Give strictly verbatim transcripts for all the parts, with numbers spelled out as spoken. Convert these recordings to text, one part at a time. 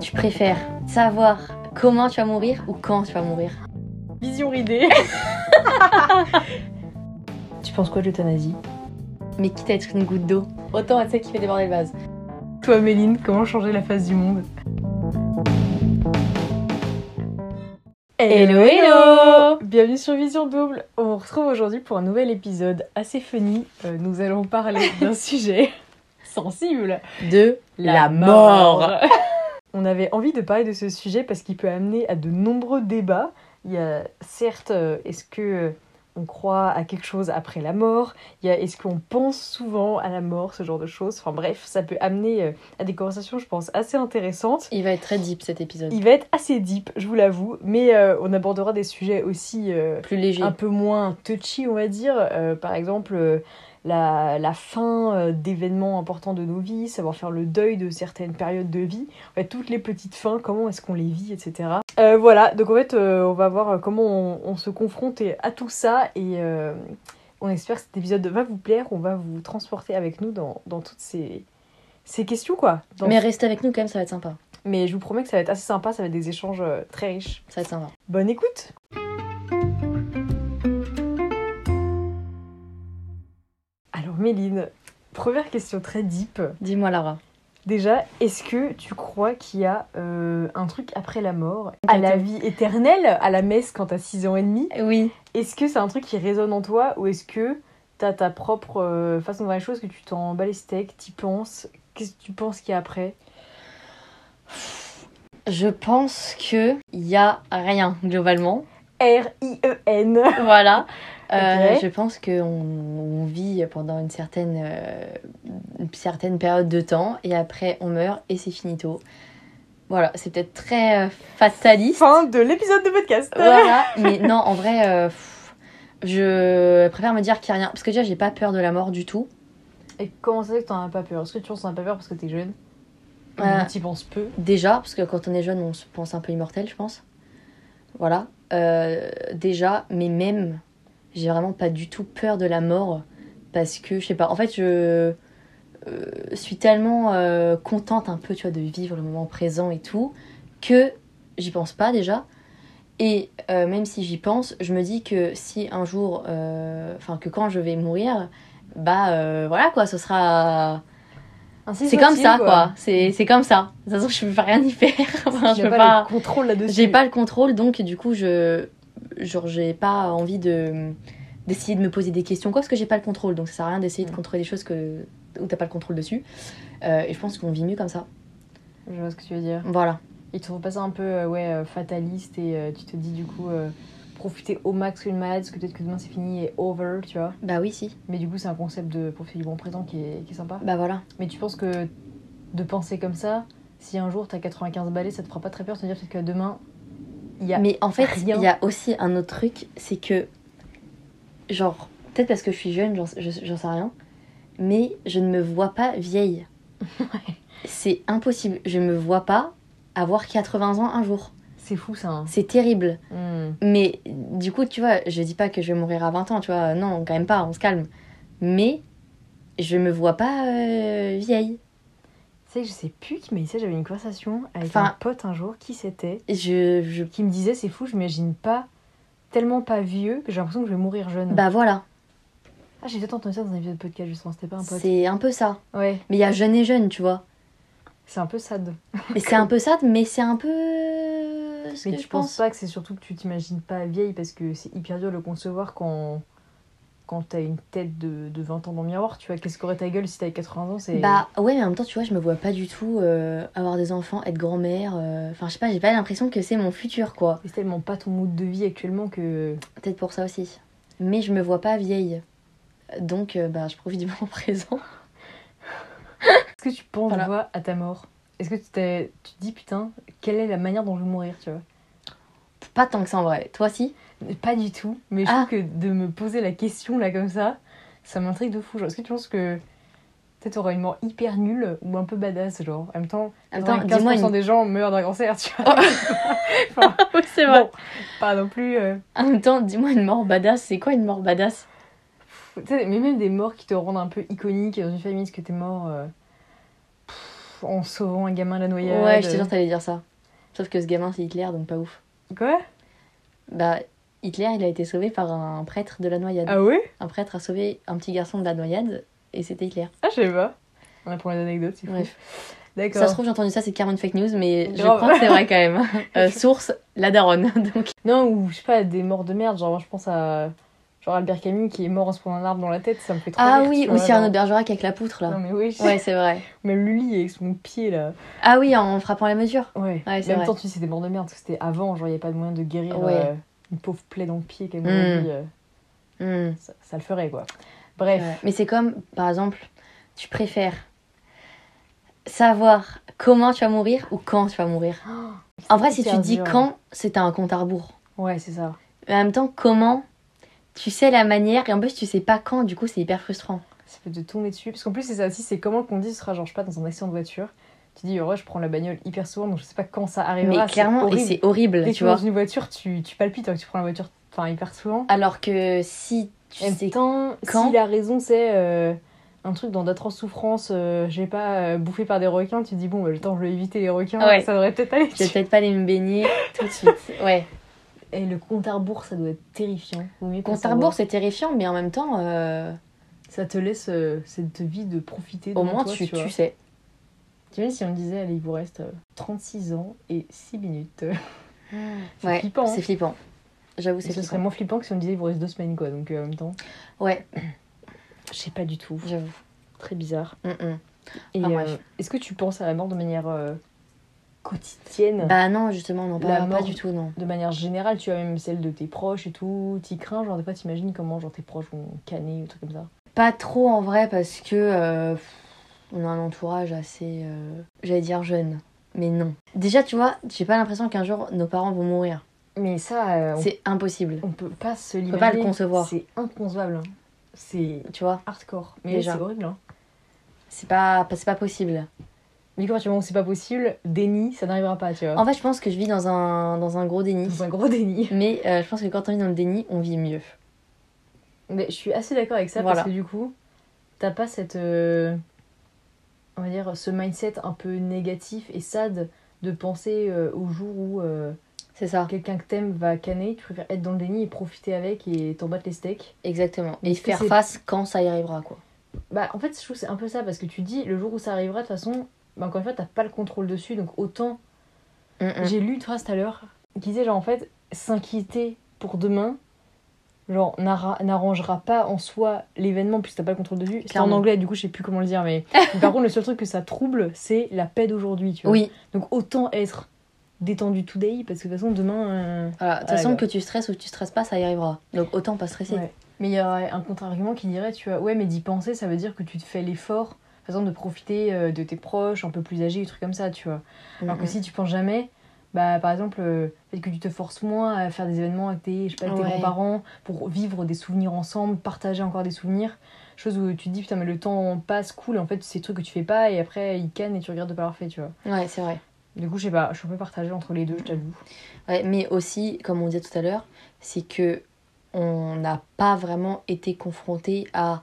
Tu préfères savoir comment tu vas mourir ou quand tu vas mourir? Vision ridée. Tu penses quoi de l'euthanasie? Mais quitte à être une goutte d'eau, autant être celle qui fait déborder le vase. Toi, Méline, comment changer la face du monde? Hello, hello! Bienvenue sur Vision Double. On vous retrouve aujourd'hui pour un nouvel épisode assez funny. Euh, nous allons parler d'un sujet sensible. De la mort. On avait envie de parler de ce sujet parce qu'il peut amener à de nombreux débats. Il y a certes, euh, est-ce que euh, on croit à quelque chose après la mort? Il y a est-ce qu'on pense souvent à la mort, ce genre de choses. Enfin bref, ça peut amener euh, à des conversations, je pense, assez intéressantes. Il va être très deep cet épisode. Il va être assez deep, je vous l'avoue, mais euh, on abordera des sujets aussi euh, Plus léger. un peu moins touchy, on va dire. Euh, par exemple, euh, la, la fin euh, d'événements importants de nos vies, savoir faire le deuil de certaines périodes de vie, en fait, toutes les petites fins, comment est-ce qu'on les vit, et cetera. Euh, voilà, donc en fait, euh, on va voir comment on, on se confronte à tout ça et euh, on espère que cet épisode va vous plaire, on va vous transporter avec nous dans, dans toutes ces, ces questions, quoi. Dans Mais restez avec nous quand même, ça va être sympa. Mais je vous promets que ça va être assez sympa, ça va être des échanges euh, très riches. Ça va être sympa. Bonne écoute! Alors Méline, première question très deep. Dis-moi Lara. Déjà, est-ce que tu crois qu'il y a euh, un truc après la mort, à la vie éternelle, à la messe quand t'as six ans et demi? Oui. Est-ce que c'est un truc qui résonne en toi ou est-ce que t'as ta propre euh, façon de voir les choses, que tu t'en bats les steaks, t'y penses? Qu'est-ce que tu penses qu'il y a après? Je pense que il y a rien globalement. R I E N. Voilà. Euh, Ok. Je pense qu'on on vit pendant une certaine, euh, une certaine période de temps et après on meurt et c'est finito. Voilà, c'est peut-être très euh, fataliste. Fin de l'épisode de podcast. Voilà, mais non, en vrai, euh, pff, je préfère me dire qu'il n'y a rien. Parce que déjà, j'ai pas peur de la mort du tout. Et comment ça fait que t'en as pas peur? Est-ce que tu penses que t'en as pas peur parce que t'es jeune? Euh, Tu y penses peu. Déjà, parce que quand on est jeune, on se pense un peu immortel, je pense. Voilà. Euh, déjà, mais même, j'ai vraiment pas du tout peur de la mort. Parce que, je sais pas, en fait, je euh, suis tellement euh, contente un peu, tu vois, de vivre le moment présent et tout, que j'y pense pas déjà. Et euh, même si j'y pense, je me dis que si un jour, euh, enfin, que quand je vais mourir, bah euh, voilà quoi, ce sera. Ainsi C'est soit-il, comme ça, quoi. C'est, c'est comme ça. De toute façon, je peux rien y faire. Enfin, je J'ai peux pas, pas. le contrôle là-dessus. J'ai pas le contrôle, donc du coup, je. Genre, j'ai pas envie de. D'essayer de me poser des questions, quoi, parce que j'ai pas le contrôle. Donc, ça sert à rien d'essayer de Mm. contrôler des choses que... où t'as pas le contrôle dessus. Euh, et je pense qu'on vit mieux comme ça. Je vois ce que tu veux dire. Voilà. Et tu trouves pas ça un peu euh, ouais, euh, fataliste et euh, tu te dis du coup euh, profiter au max une malade, parce que peut-être que demain c'est fini et over, tu vois. Bah oui, si. Mais du coup, c'est un concept de profiter du bon présent qui est, qui est sympa. Bah voilà. Mais tu penses que de penser comme ça, si un jour t'as quatre-vingt-quinze balais, ça te fera pas très peur de te dire peut-être que demain il y a. Mais en fait, rien. il y a aussi un autre truc, c'est que. Genre, peut-être parce que je suis jeune, j'en, je- j'en sais rien. Mais je ne me vois pas vieille. C'est impossible. Je me vois pas avoir quatre-vingts ans un jour. C'est fou ça. Hein. C'est terrible. Mm. Mais du coup, tu vois, je dis pas que je vais mourir à vingt ans, tu vois. Non, quand même pas, on se calme. Mais je me vois pas euh, vieille. Tu sais, je sais plus qui m'a dit ça, j'avais une conversation avec Enfin- un pote un jour, qui c'était, Je, je... qui me disait c'est fou, je m'imagine pas tellement pas vieux que j'ai l'impression que je vais mourir jeune. Bah voilà, Ah, j'ai peut-être entendu ça dans un épisode de podcast justement, c'était pas un pote. c'est un peu ça. Ouais, Mais il y a jeune et jeune, tu vois. c'est un peu sad. Et c'est un peu ça, mais c'est un peu ce Mais que tu je penses pense. pas que c'est surtout que tu t'imagines pas vieille parce que c'est hyper dur de le concevoir quand, quand t'as une tête de, de vingt ans dans le miroir, tu vois, qu'est-ce qu'aurait ta gueule si t'avais quatre-vingts ans, c'est... Bah ouais, mais en même temps, tu vois, je me vois pas du tout euh, avoir des enfants, être grand-mère. euh, Enfin, je sais pas, j'ai pas l'impression que c'est mon futur, quoi. C'est tellement pas ton mood de vie actuellement que... Peut-être pour ça aussi. Mais je me vois pas vieille. Donc, euh, bah, je profite du moment présent. Est-ce que tu penses, Voilà. toi, à ta mort? Est-ce que tu, t'es- tu te dis, putain, quelle est la manière dont je vais mourir, tu vois? Pas tant que ça en vrai. Toi, si? Pas du tout, mais je Ah. trouve que de me poser la question là comme ça, ça m'intrigue de fou. Genre, est-ce que tu penses que peut-être t'auras une mort hyper nulle ou un peu badass, genre en même temps, En même temps, quinze pour cent dis-moi une... des gens meurent d'un cancer, tu vois. Enfin, Oui, c'est bon, pas non plus. euh, En même temps, dis-moi une mort badass. C'est quoi une mort badass? Tu sais, mais même des morts qui te rendent un peu iconique dans une famille, est-ce que t'es mort euh, pff, en sauvant un gamin de la noyade. Ouais, j'étais sûre que t'allais dire ça. Sauf que ce gamin, c'est Hitler, donc pas ouf. Quoi? Bah, Hitler, il a été sauvé par un prêtre de la noyade. Ah ouais? Un prêtre a sauvé un petit garçon de la noyade, et c'était Hitler. Ah, je sais pas. On apprend les anecdotes, c'est fou. Bref. D'accord. Ça se trouve, j'ai entendu ça, c'est carrément une fake news, mais je Grave. crois que c'est vrai quand même. Euh, source, la daronne. Donc... Non, ou je sais pas, des morts de merde. Genre, moi, je pense à. Genre Albert Camus qui est mort en se prenant un arbre dans la tête, ça me fait trop Ah rire, oui, tu ou vois, Cyrano genre. de Bergerac avec la poutre, là. Non, mais oui. Ouais, c'est vrai. Même Lully avec son pied, là. Ah oui, en frappant la mesure. Ouais. Ouais, c'est Mais en même vrai. temps, tu sais, c'était mort de merde parce que c'était avant, genre, il n'y avait pas de moyen de guérir Ouais. euh, une pauvre plaie dans le pied, comme Mm. aujourd'hui. euh, Hmm. ça, ça le ferait, quoi. Bref. Ouais. Mais c'est comme, par exemple, tu préfères savoir comment tu vas mourir ou quand tu vas mourir. En vrai, si tu hyper dis dur. quand, c'est un compte à rebours. Ouais, c'est ça. Mais en même temps, comment, tu sais la manière, et en plus, tu sais pas quand, du coup, c'est hyper frustrant. Ça peut te tomber dessus. Parce qu'en plus, c'est ça aussi, c'est comment qu'on dit ce sera, genre, je sais pas, dans un accident de voiture. Tu dis, ouais, je prends la bagnole hyper souvent, donc je sais pas quand ça arrivera. Mais clairement, c'est et c'est horrible, Dès que tu tu es dans vois. une voiture, tu, tu palpites, hein, que tu prends la voiture enfin, hyper souvent. Alors que si tu En même sais temps, quand- si la raison c'est euh, un truc dans d'atroces souffrances, euh, j'ai pas euh, bouffé par des requins, tu te dis bon, bah, le temps je vais éviter les requins, Ouais. ça devrait peut-être aller. je vais peut-être pas aller me baigner tout de suite. Ouais. Et le compte à rebours, ça doit être terrifiant. Vaut mieux pas Compte à savoir. rebours, c'est terrifiant, mais en même temps, euh, Ça te laisse euh, cette vie de profiter au devant moins toi, tu, tu, vois. tu sais. Tu vois, si on me disait, allez, il vous reste euh, trente-six ans et six minutes. C'est Ouais, flippant. c'est Hein. flippant. J'avoue, Et c'est ce flippant. serait moins flippant que si on me disait, il vous reste deux semaines, quoi. Donc euh, en même temps, Ouais, je sais pas du tout. j'avoue. Très bizarre. Mm, mm. Et Enfin, euh, bref. est-ce que tu penses à la mort de manière euh, quotidienne? Bah non, justement, non, La pas, pas mort. du tout, non. De manière générale, tu as même celle de tes proches et tout. T'y crains, genre des fois t'imagines comment genre tes proches vont canner ou trucs comme ça. Pas trop en vrai, parce que euh, on a un entourage assez, euh, j'allais dire jeune, mais non. Déjà, tu vois, j'ai pas l'impression qu'un jour nos parents vont mourir. Mais ça, euh, on, C'est impossible, on peut pas se on l'imaginer. peut pas le concevoir, C'est inconcevable. hein. C'est tu vois. hardcore. Mais Déjà. c'est horrible. Hein. C'est pas, c'est pas possible. Mais quand tu vois où c'est pas possible, déni, ça n'arrivera pas, tu vois. En fait, je pense que je vis dans un, dans un gros déni. Dans un gros déni. Mais euh, je pense que quand on vit dans le déni, on vit mieux. Mais je suis assez d'accord avec ça Voilà. parce que du coup, t'as pas cette. euh, on va dire, ce mindset un peu négatif et sad de penser euh, au jour où euh, C'est ça, quelqu'un que t'aimes va canner. Tu préfères être dans le déni et profiter avec et t'en battre les steaks. exactement. Mais Et est-ce que faire c'est- face quand ça y arrivera, quoi. Bah, en fait, je trouve que c'est un peu ça parce que tu dis, le jour où ça arrivera, de toute façon, bah, encore une fois, t'as pas le contrôle dessus. Donc autant. Mm, mm. J'ai lu une phrase tout à l'heure qui disait, genre, en fait, s'inquiéter pour demain. Genre, n'arra- n'arrangera pas en soi l'événement puisque t'as pas le contrôle dessus. C'est en Clairement. anglais, du coup, je sais plus comment le dire, mais. mais par contre, le seul truc que ça trouble, c'est la paix d'aujourd'hui, tu vois. Oui, Donc, autant être détendu today parce que de toute façon, demain. euh, voilà. De toute Ah, façon, d'accord. que tu stresses ou que tu stresses pas, ça y arrivera. Donc autant pas stresser. ouais. Mais il y aurait un contre-argument qui dirait, tu vois, ouais, mais d'y penser, ça veut dire que tu te fais l'effort, par exemple, de profiter euh, de tes proches un peu plus âgés, des trucs comme ça, tu vois. Alors que Mm, si tu penses jamais, bah par exemple, euh, peut-être que tu te forces moins à faire des événements avec tes, je sais pas, avec tes Ouais. grands-parents pour vivre des souvenirs ensemble, partager encore des souvenirs. Chose où tu te dis, putain, mais le temps passe cool, et en fait, c'est des trucs que tu fais pas, et après, ils cannent et tu regrettes de pas l'avoir fait, tu vois. mm. Ouais, c'est vrai. Du coup, je sais pas, je suis un peu partagée entre les deux, je t'avoue. Ouais, mais aussi, comme on disait tout à l'heure, c'est que on n'a pas vraiment été confronté à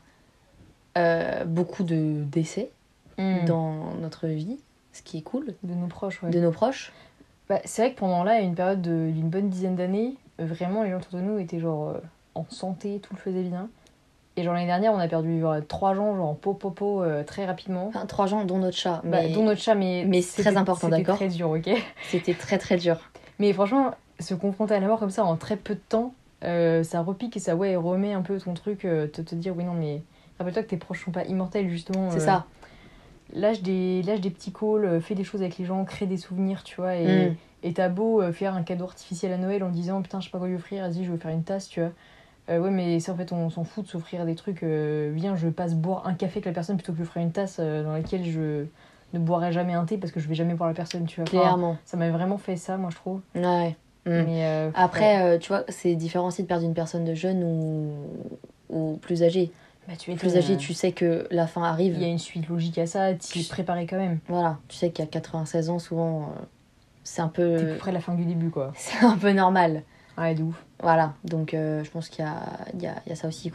euh, beaucoup de décès Dans... dans notre vie, ce qui est cool, De nos proches, ouais. de nos proches. Bah, c'est vrai que pendant là, il y a une période de- d'une bonne dizaine d'années, euh, vraiment, les gens autour de nous étaient genre euh, en santé, tout le faisait bien. Et genre l'année dernière, on a perdu genre, trois gens, genre en pot popo euh, très rapidement. Enfin, trois gens, dont notre chat. Bah, Mais dont notre chat, mais, mais c'est c'était- très important, c'était d'accord. très dur, ok. c'était très très dur. Mais franchement, se confronter à la mort comme ça en très peu de temps, euh, ça repique et ça ouais, remet un peu ton truc, euh, te, te dire oui, non, mais rappelle-toi que tes proches sont pas immortels, justement. C'est euh, ça. Lâche des, lâche des petits calls, euh, fais des choses avec les gens, crée des souvenirs, tu vois. Et Mm. et t'as beau euh, faire un cadeau artificiel à Noël en disant putain, je sais pas quoi lui offrir, vas-y, je vais faire une tasse, tu vois. Euh, ouais, mais ça en fait, on s'en fout de s'offrir des trucs. euh, viens, je passe boire un café avec la personne plutôt que de lui offrir une tasse euh, dans laquelle je ne boirai jamais un thé parce que je vais jamais voir la personne, tu vois. Enfin, Clairement. ça m'a vraiment fait ça, moi, je trouve. Ouais. Mm. Mais euh, ouais. Après, euh, tu vois, c'est différent aussi de perdre une personne de jeune ou, ou plus âgée. Bah, tu es Plus âgée, tu sais que la fin arrive. Il y a une suite logique à ça, tu es préparé quand même. Voilà, tu sais qu'à quatre-vingt-seize ans, souvent, euh, c'est un T'es peu... plus près de la fin du début, quoi. C'est un peu normal. Ouais, de ouf. Voilà, donc euh, je pense qu'il y a, il y, a, il y a ça aussi, quoi.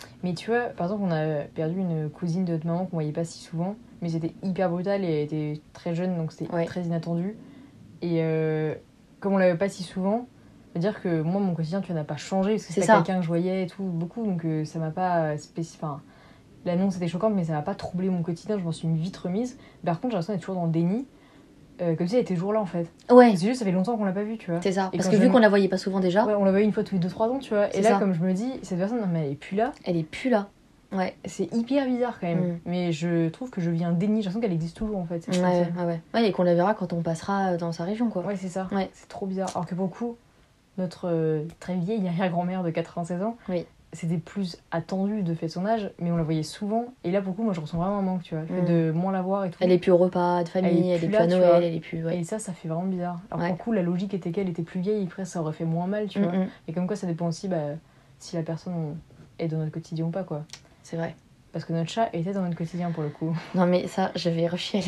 Mais tu vois, par exemple, on a perdu une cousine de notre maman qu'on voyait pas si souvent, mais c'était hyper brutal et elle était très jeune, donc c'était Ouais. très inattendu. Et euh, comme on l'avait pas si souvent, c'est-à-dire que moi, mon quotidien, tu vois, n'a pas changé, parce que C'est c'était ça. quelqu'un que je voyais et tout, beaucoup, donc euh, ça m'a pas spécifié. Enfin, l'annonce était choquante, mais ça m'a pas troublé mon quotidien, je m'en suis vite remise. Par contre, j'ai l'impression d'être toujours dans le déni, euh, comme si elle était toujours là en fait. Ouais, C'est juste, ça fait longtemps qu'on l'a pas vue, tu vois. c'est ça. Et Parce quand que je vu me- qu'on la voyait pas souvent déjà, Ouais, on l'a vue une fois tous les deux trois ans, tu vois. C'est Et là, ça. comme je me dis, cette personne, non, mais elle est plus là. elle est plus là. Ouais. C'est hyper bizarre quand même. Mm. Mais je trouve que je vis un déni. J'ai l'impression qu'elle existe toujours en fait. cette Ouais, personne. ouais, ouais. Ouais, et qu'on la verra quand on passera dans sa région, quoi. Ouais, c'est ça. Ouais. C'est trop bizarre. Alors que pour le coup, notre euh, très vieille arrière-grand-mère de quatre-vingt-seize ans, Oui. c'était plus attendu de fait son âge, mais on la voyait souvent. Et là, pour le coup, moi, je ressens vraiment un manque, tu vois. Le fait Mm. de moins la voir et tout. Elle est plus au repas de famille, Elle est elle est plus plus là, à tu Noël, vois. elle est plus. Ouais. Et ça, ça fait vraiment bizarre. Alors Ouais. pour le coup, la logique était qu'elle était plus vieille, et après, ça aurait fait moins mal, tu vois. Mm, mm. Et comme quoi, ça dépend aussi bah, si la personne est dans notre quotidien ou pas, quoi. C'est vrai. Parce que notre chat était dans notre quotidien, pour le coup. Non, mais ça, je vais rechialer.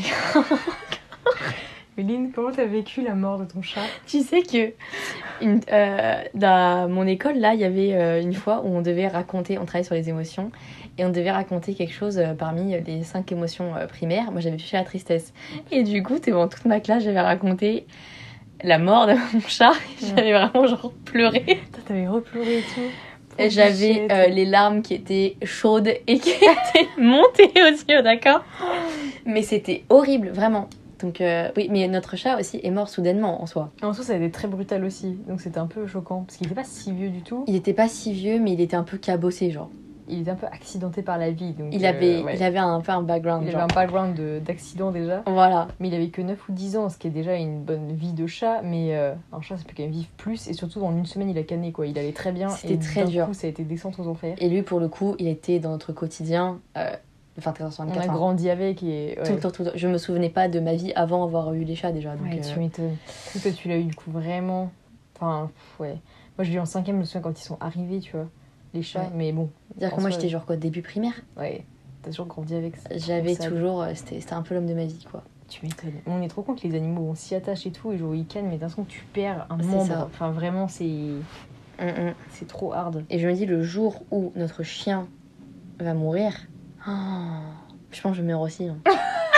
Méline, comment t'as vécu la mort de ton chat? Tu sais que une- euh, dans mon école, là, il y avait euh, une fois où on devait raconter, on travaillait sur les émotions, et on devait raconter quelque chose euh, parmi les cinq émotions euh, primaires. Moi, j'avais touché la tristesse. Et du coup, devant toute ma classe, j'avais raconté la mort de mon chat. J'avais vraiment genre pleuré. Toi, t'avais repleuré et tout. Et j'avais euh, les larmes qui étaient chaudes et qui étaient montées aux yeux, d'accord? Mais c'était horrible, vraiment. Donc euh, oui, mais notre chat aussi est mort soudainement en soi. En soi, ça a été très brutal aussi, donc c'était un peu choquant. Parce qu'il était pas si vieux du tout. Il était pas si vieux, mais il était un peu cabossé, genre. Il était un peu accidenté par la vie. Donc, Il euh, avait, ouais. il avait un peu un background, Il avait genre. un background de- d'accident déjà. Voilà. Mais il avait que neuf ou dix ans, ce qui est déjà une bonne vie de chat. Mais euh, un chat, ça peut quand même vivre plus. Et surtout, en une semaine, il a canné, quoi. Il allait très bien. C'était et très d'un dur. coup, ça a été descente aux enfers. Et lui, pour le coup, il était dans notre quotidien euh, de vingt-quatre heures sur On a vingt-quatre. hein. grandi avec et... Tout Ouais. le temps, tout le temps. Je me souvenais pas de ma vie avant avoir eu les chats déjà. Donc, Ouais, euh, tu m'étonnes. Du coup, toi, tu l'as eu du coup vraiment. Enfin, pff, ouais. Moi, je l'ai eu en cinquième, je me souviens quand ils sont arrivés, tu vois, les chats. Ouais. Mais bon, dire que en moi, soi, j'étais genre quoi, début primaire. ouais, t'as toujours grandi avec ça. J'avais ça. toujours, euh, c'était, c'était un peu l'homme de ma vie, quoi. Tu m'étonnes. On est trop con que les animaux, on s'y attache et tout, et genre ils cannent, mais d'un coup, tu perds un C'est membre. ça. Enfin, vraiment, c'est Mm, mm. c'est trop hard. Et je me dis, le jour où notre chien va mourir, oh, je pense que je meurs aussi. hein.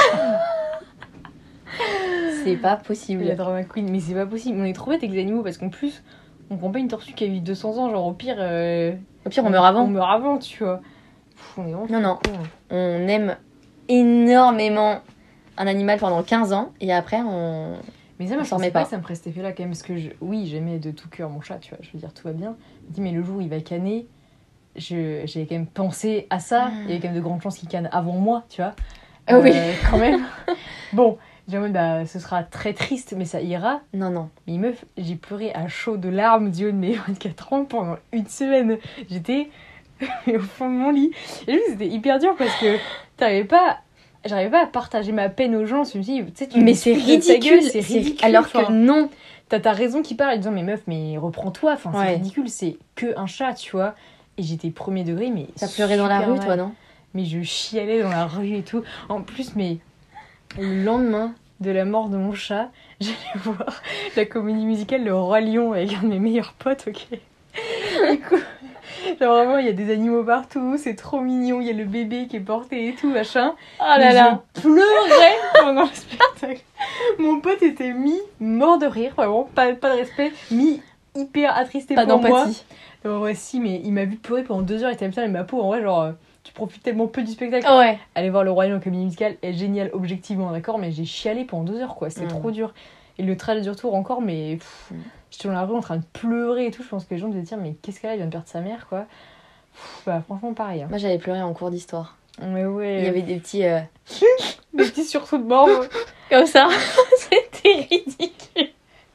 C'est pas possible. La drama queen, mais c'est pas possible. On est trop bête avec les animaux parce qu'en plus, on prend pas une tortue qui a vécu deux cents ans, genre au pire. euh, Au pire, on meurt avant. On meurt avant, tu vois. Pff, on est vraiment Non, non. trop cons, hein. On aime énormément un animal pendant quinze ans et après, on. Mais ça, moi, On je s'en pensais remet pas pas. que ça me ferait cet effet-là quand même. Parce que, je... oui, j'aimais de tout cœur mon chat, tu vois. Je veux dire, tout va bien. Je me dis, mais le jour où il va canner, je... j'avais quand même pensé à ça. Mm. Il y avait quand même de grandes chances qu'il canne avant moi, tu vois. Ah oui. Quand même. Bon, j'ai en mode, bah, ce sera très triste, mais ça ira. Non, non. Mais meuf, j'ai pleuré à chaud de larmes du haut de mes vingt-quatre ans pendant une semaine. J'étais au fond de mon lit. Et juste, c'était hyper dur parce que t'arrivais pas. J'arrivais pas à partager ma peine aux gens. Je me suis dit, tu sais, tu Mais me c'est discutes de ta ridicule. gueule, c'est c'est- ridicule. Alors que enfin. non. T'as ta raison qui parle en disant mais meuf mais reprends-toi, enfin c'est Ouais. ridicule, c'est que un chat, tu vois. Et j'étais premier degré mais T'as pleuré dans la super rue, mal. toi, non? Mais je chialais dans la rue et tout. En plus mais le lendemain de la mort de mon chat, j'allais voir la comédie musicale Le Roi Lion avec un de mes meilleurs potes, ok. Du coup, genre vraiment il y a des animaux partout, c'est trop mignon, il y a le bébé qui est porté et tout machin. Oh là Mais là. je pleurais pendant le spectacle. Mon pote était mis mort de rire, vraiment, pas, pas de respect, mis hyper attristé Pas pour moi. d'empathie. Non, ouais, si, mais il m'a vu pleurer pendant deux heures, il était comme ça, et ma peau, en vrai, genre, euh, tu profites tellement peu du spectacle. Ouais. Aller voir Le Roi Lion en comédie musicale est génial, objectivement, d'accord, mais j'ai chialé pendant deux heures, quoi, c'était Mm. trop dur. Et le trajet du retour encore, mais pff, Mm. j'étais dans la rue en train de pleurer et tout, je pense que les gens devaient dire, mais qu'est-ce qu'elle a, il vient de perdre sa mère, quoi. Pff, bah, franchement, pareil. Hein. Moi, j'avais pleuré en cours d'histoire. Mais ouais, Il y avait des petits. euh, des petits sursauts de mort, ouais. Comme ça. C'était ridicule.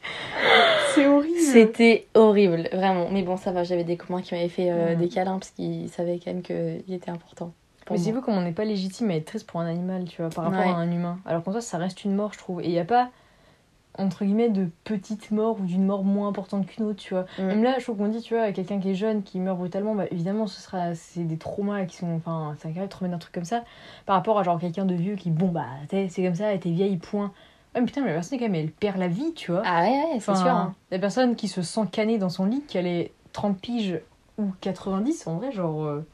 C'est horrible. C'était horrible, vraiment. Mais bon, ça va, j'avais des copains qui m'avaient fait euh, Mm. des câlins parce qu'ils savaient quand même qu'il était important. pour Mais c'est moi. vous comme on n'est pas légitime à être triste pour un animal, tu vois, par rapport Ouais. à un humain. Alors qu'en soi, ça reste une mort, je trouve. Et il n'y a pas, entre guillemets, de petite mort ou d'une mort moins importante qu'une autre, tu vois. Mm. Même là, je trouve qu'on dit, tu vois, quelqu'un qui est jeune, qui meurt brutalement, bah évidemment, ce sera, c'est des traumas qui sont. Enfin, c'est incroyable de te remettre un truc comme ça. Par rapport à genre quelqu'un de vieux qui, bon, bah, t'sais, c'est comme ça, elle était vieille, point. Ouais, mais putain, mais la personne, quand même, elle perd la vie, tu vois. Ah ouais, ouais, c'est Enfin, sûr. hein. La personne qui se sent canée dans son lit, qu'elle ait trente piges ou quatre-vingt-dix, en vrai, genre. euh,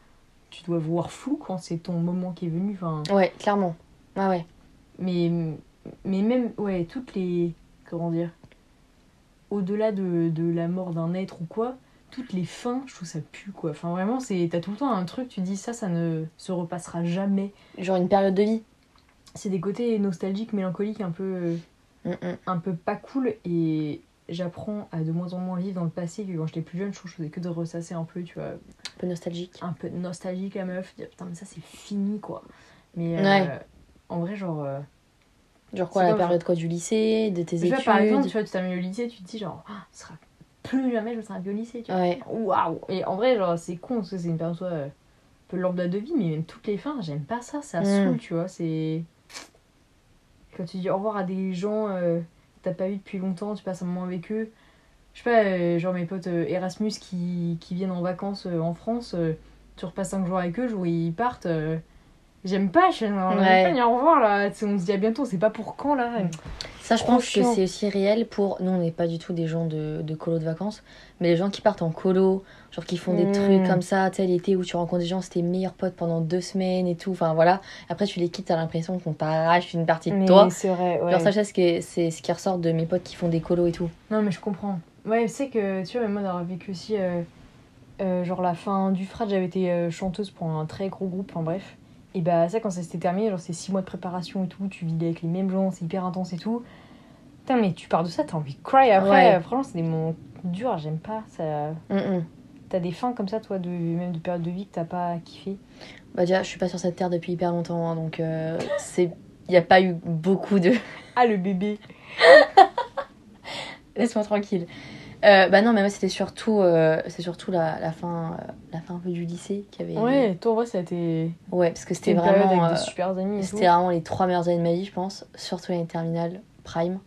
tu dois voir flou quand c'est ton moment qui est venu. Enfin, Ouais, clairement. Ouais, ouais. mais, mais même, ouais, toutes les. Comment dire? Au-delà de, de la mort d'un être ou quoi, toutes les fins, je trouve ça pue, quoi. Enfin, vraiment, c'est, t'as tout le temps un truc, tu dis ça, ça ne se repassera jamais. Genre une période de vie. C'est des côtés nostalgiques, mélancoliques, un peu, Mm, mm. un peu pas cool. Et j'apprends à de moins en moins vivre dans le passé. Que quand j'étais plus jeune, je trouve que je faisais que de ressasser un peu, tu vois. Un peu nostalgique. Un peu nostalgique, la meuf. Dire, putain, mais ça, c'est fini, quoi. Mais euh, Ouais. en vrai, genre. euh, Genre quoi, C'est la comme période quoi, du lycée, de tes Je vois, études. par exemple, tu vois, tu termines le lycée, tu te dis, genre, ah, ce sera plus jamais, je me serai bien au lycée, tu vois. Ouais. Waouh! Et en vrai, genre, c'est con, parce que c'est une période soit, euh, un peu lambda de vie, mais même toutes les fins, j'aime pas ça, ça Mm. saoule, tu vois. C'est. Quand tu dis au revoir à des gens euh, que t'as pas vu depuis longtemps, tu passes un moment avec eux. Je sais pas, euh, genre mes potes euh, Erasmus qui, qui viennent en vacances euh, en France, euh, tu repasses cinq jours avec eux, le jour où ils partent. euh, J'aime pas, je fais, non, j'aime Ouais. pas dire au revoir là, tu sais, on se dit à bientôt, c'est pas pour quand là. Ça, je Trop pense que chiant. c'est aussi réel pour. Nous, on n'est pas du tout des gens de, de colo de vacances, mais les gens qui partent en colo, genre qui font des Mm. trucs comme ça, tu sais, l'été où tu rencontres des gens, c'est tes meilleurs potes pendant deux semaines et tout. Enfin voilà. Après, tu les quittes, t'as l'impression qu'on t'arrache une partie de Mais toi. c'est vrai, ouais. Genre, ça, je sais ce qui est- c'est ce qui ressort de mes potes qui font des colos et tout. Non, mais je comprends. Ouais, c'est que, tu vois, moi d'avoir vécu aussi, euh, euh, genre la fin du frat, j'avais été euh, chanteuse pour un très gros groupe, enfin bref. Et bah, ça, quand ça s'était terminé, genre c'est six mois de préparation et tout, tu vis avec les mêmes gens, c'est hyper intense et tout. Putain, mais tu pars de ça, t'as envie de cry après. Ouais. Euh, franchement, c'est des moments durs, j'aime pas. Ça... Mm, mm. T'as des fins comme ça, toi, de, même de période de vie que t'as pas kiffé. Bah, déjà, je suis pas sur cette terre depuis hyper longtemps, hein, donc euh, c'est. Il n'y a pas eu beaucoup de. Ah, le bébé. Laisse-moi tranquille. Euh, bah non, mais moi, c'était surtout, euh, c'est surtout la, la, fin, euh, la fin un peu du lycée qui avait. Ouais, toi, en vrai, ça a été. Ouais, parce que C'était c'était une période vraiment. avec euh, des super amis et tout. C'était vraiment les trois meilleures années de ma vie, je pense. Surtout l'année terminale, prime.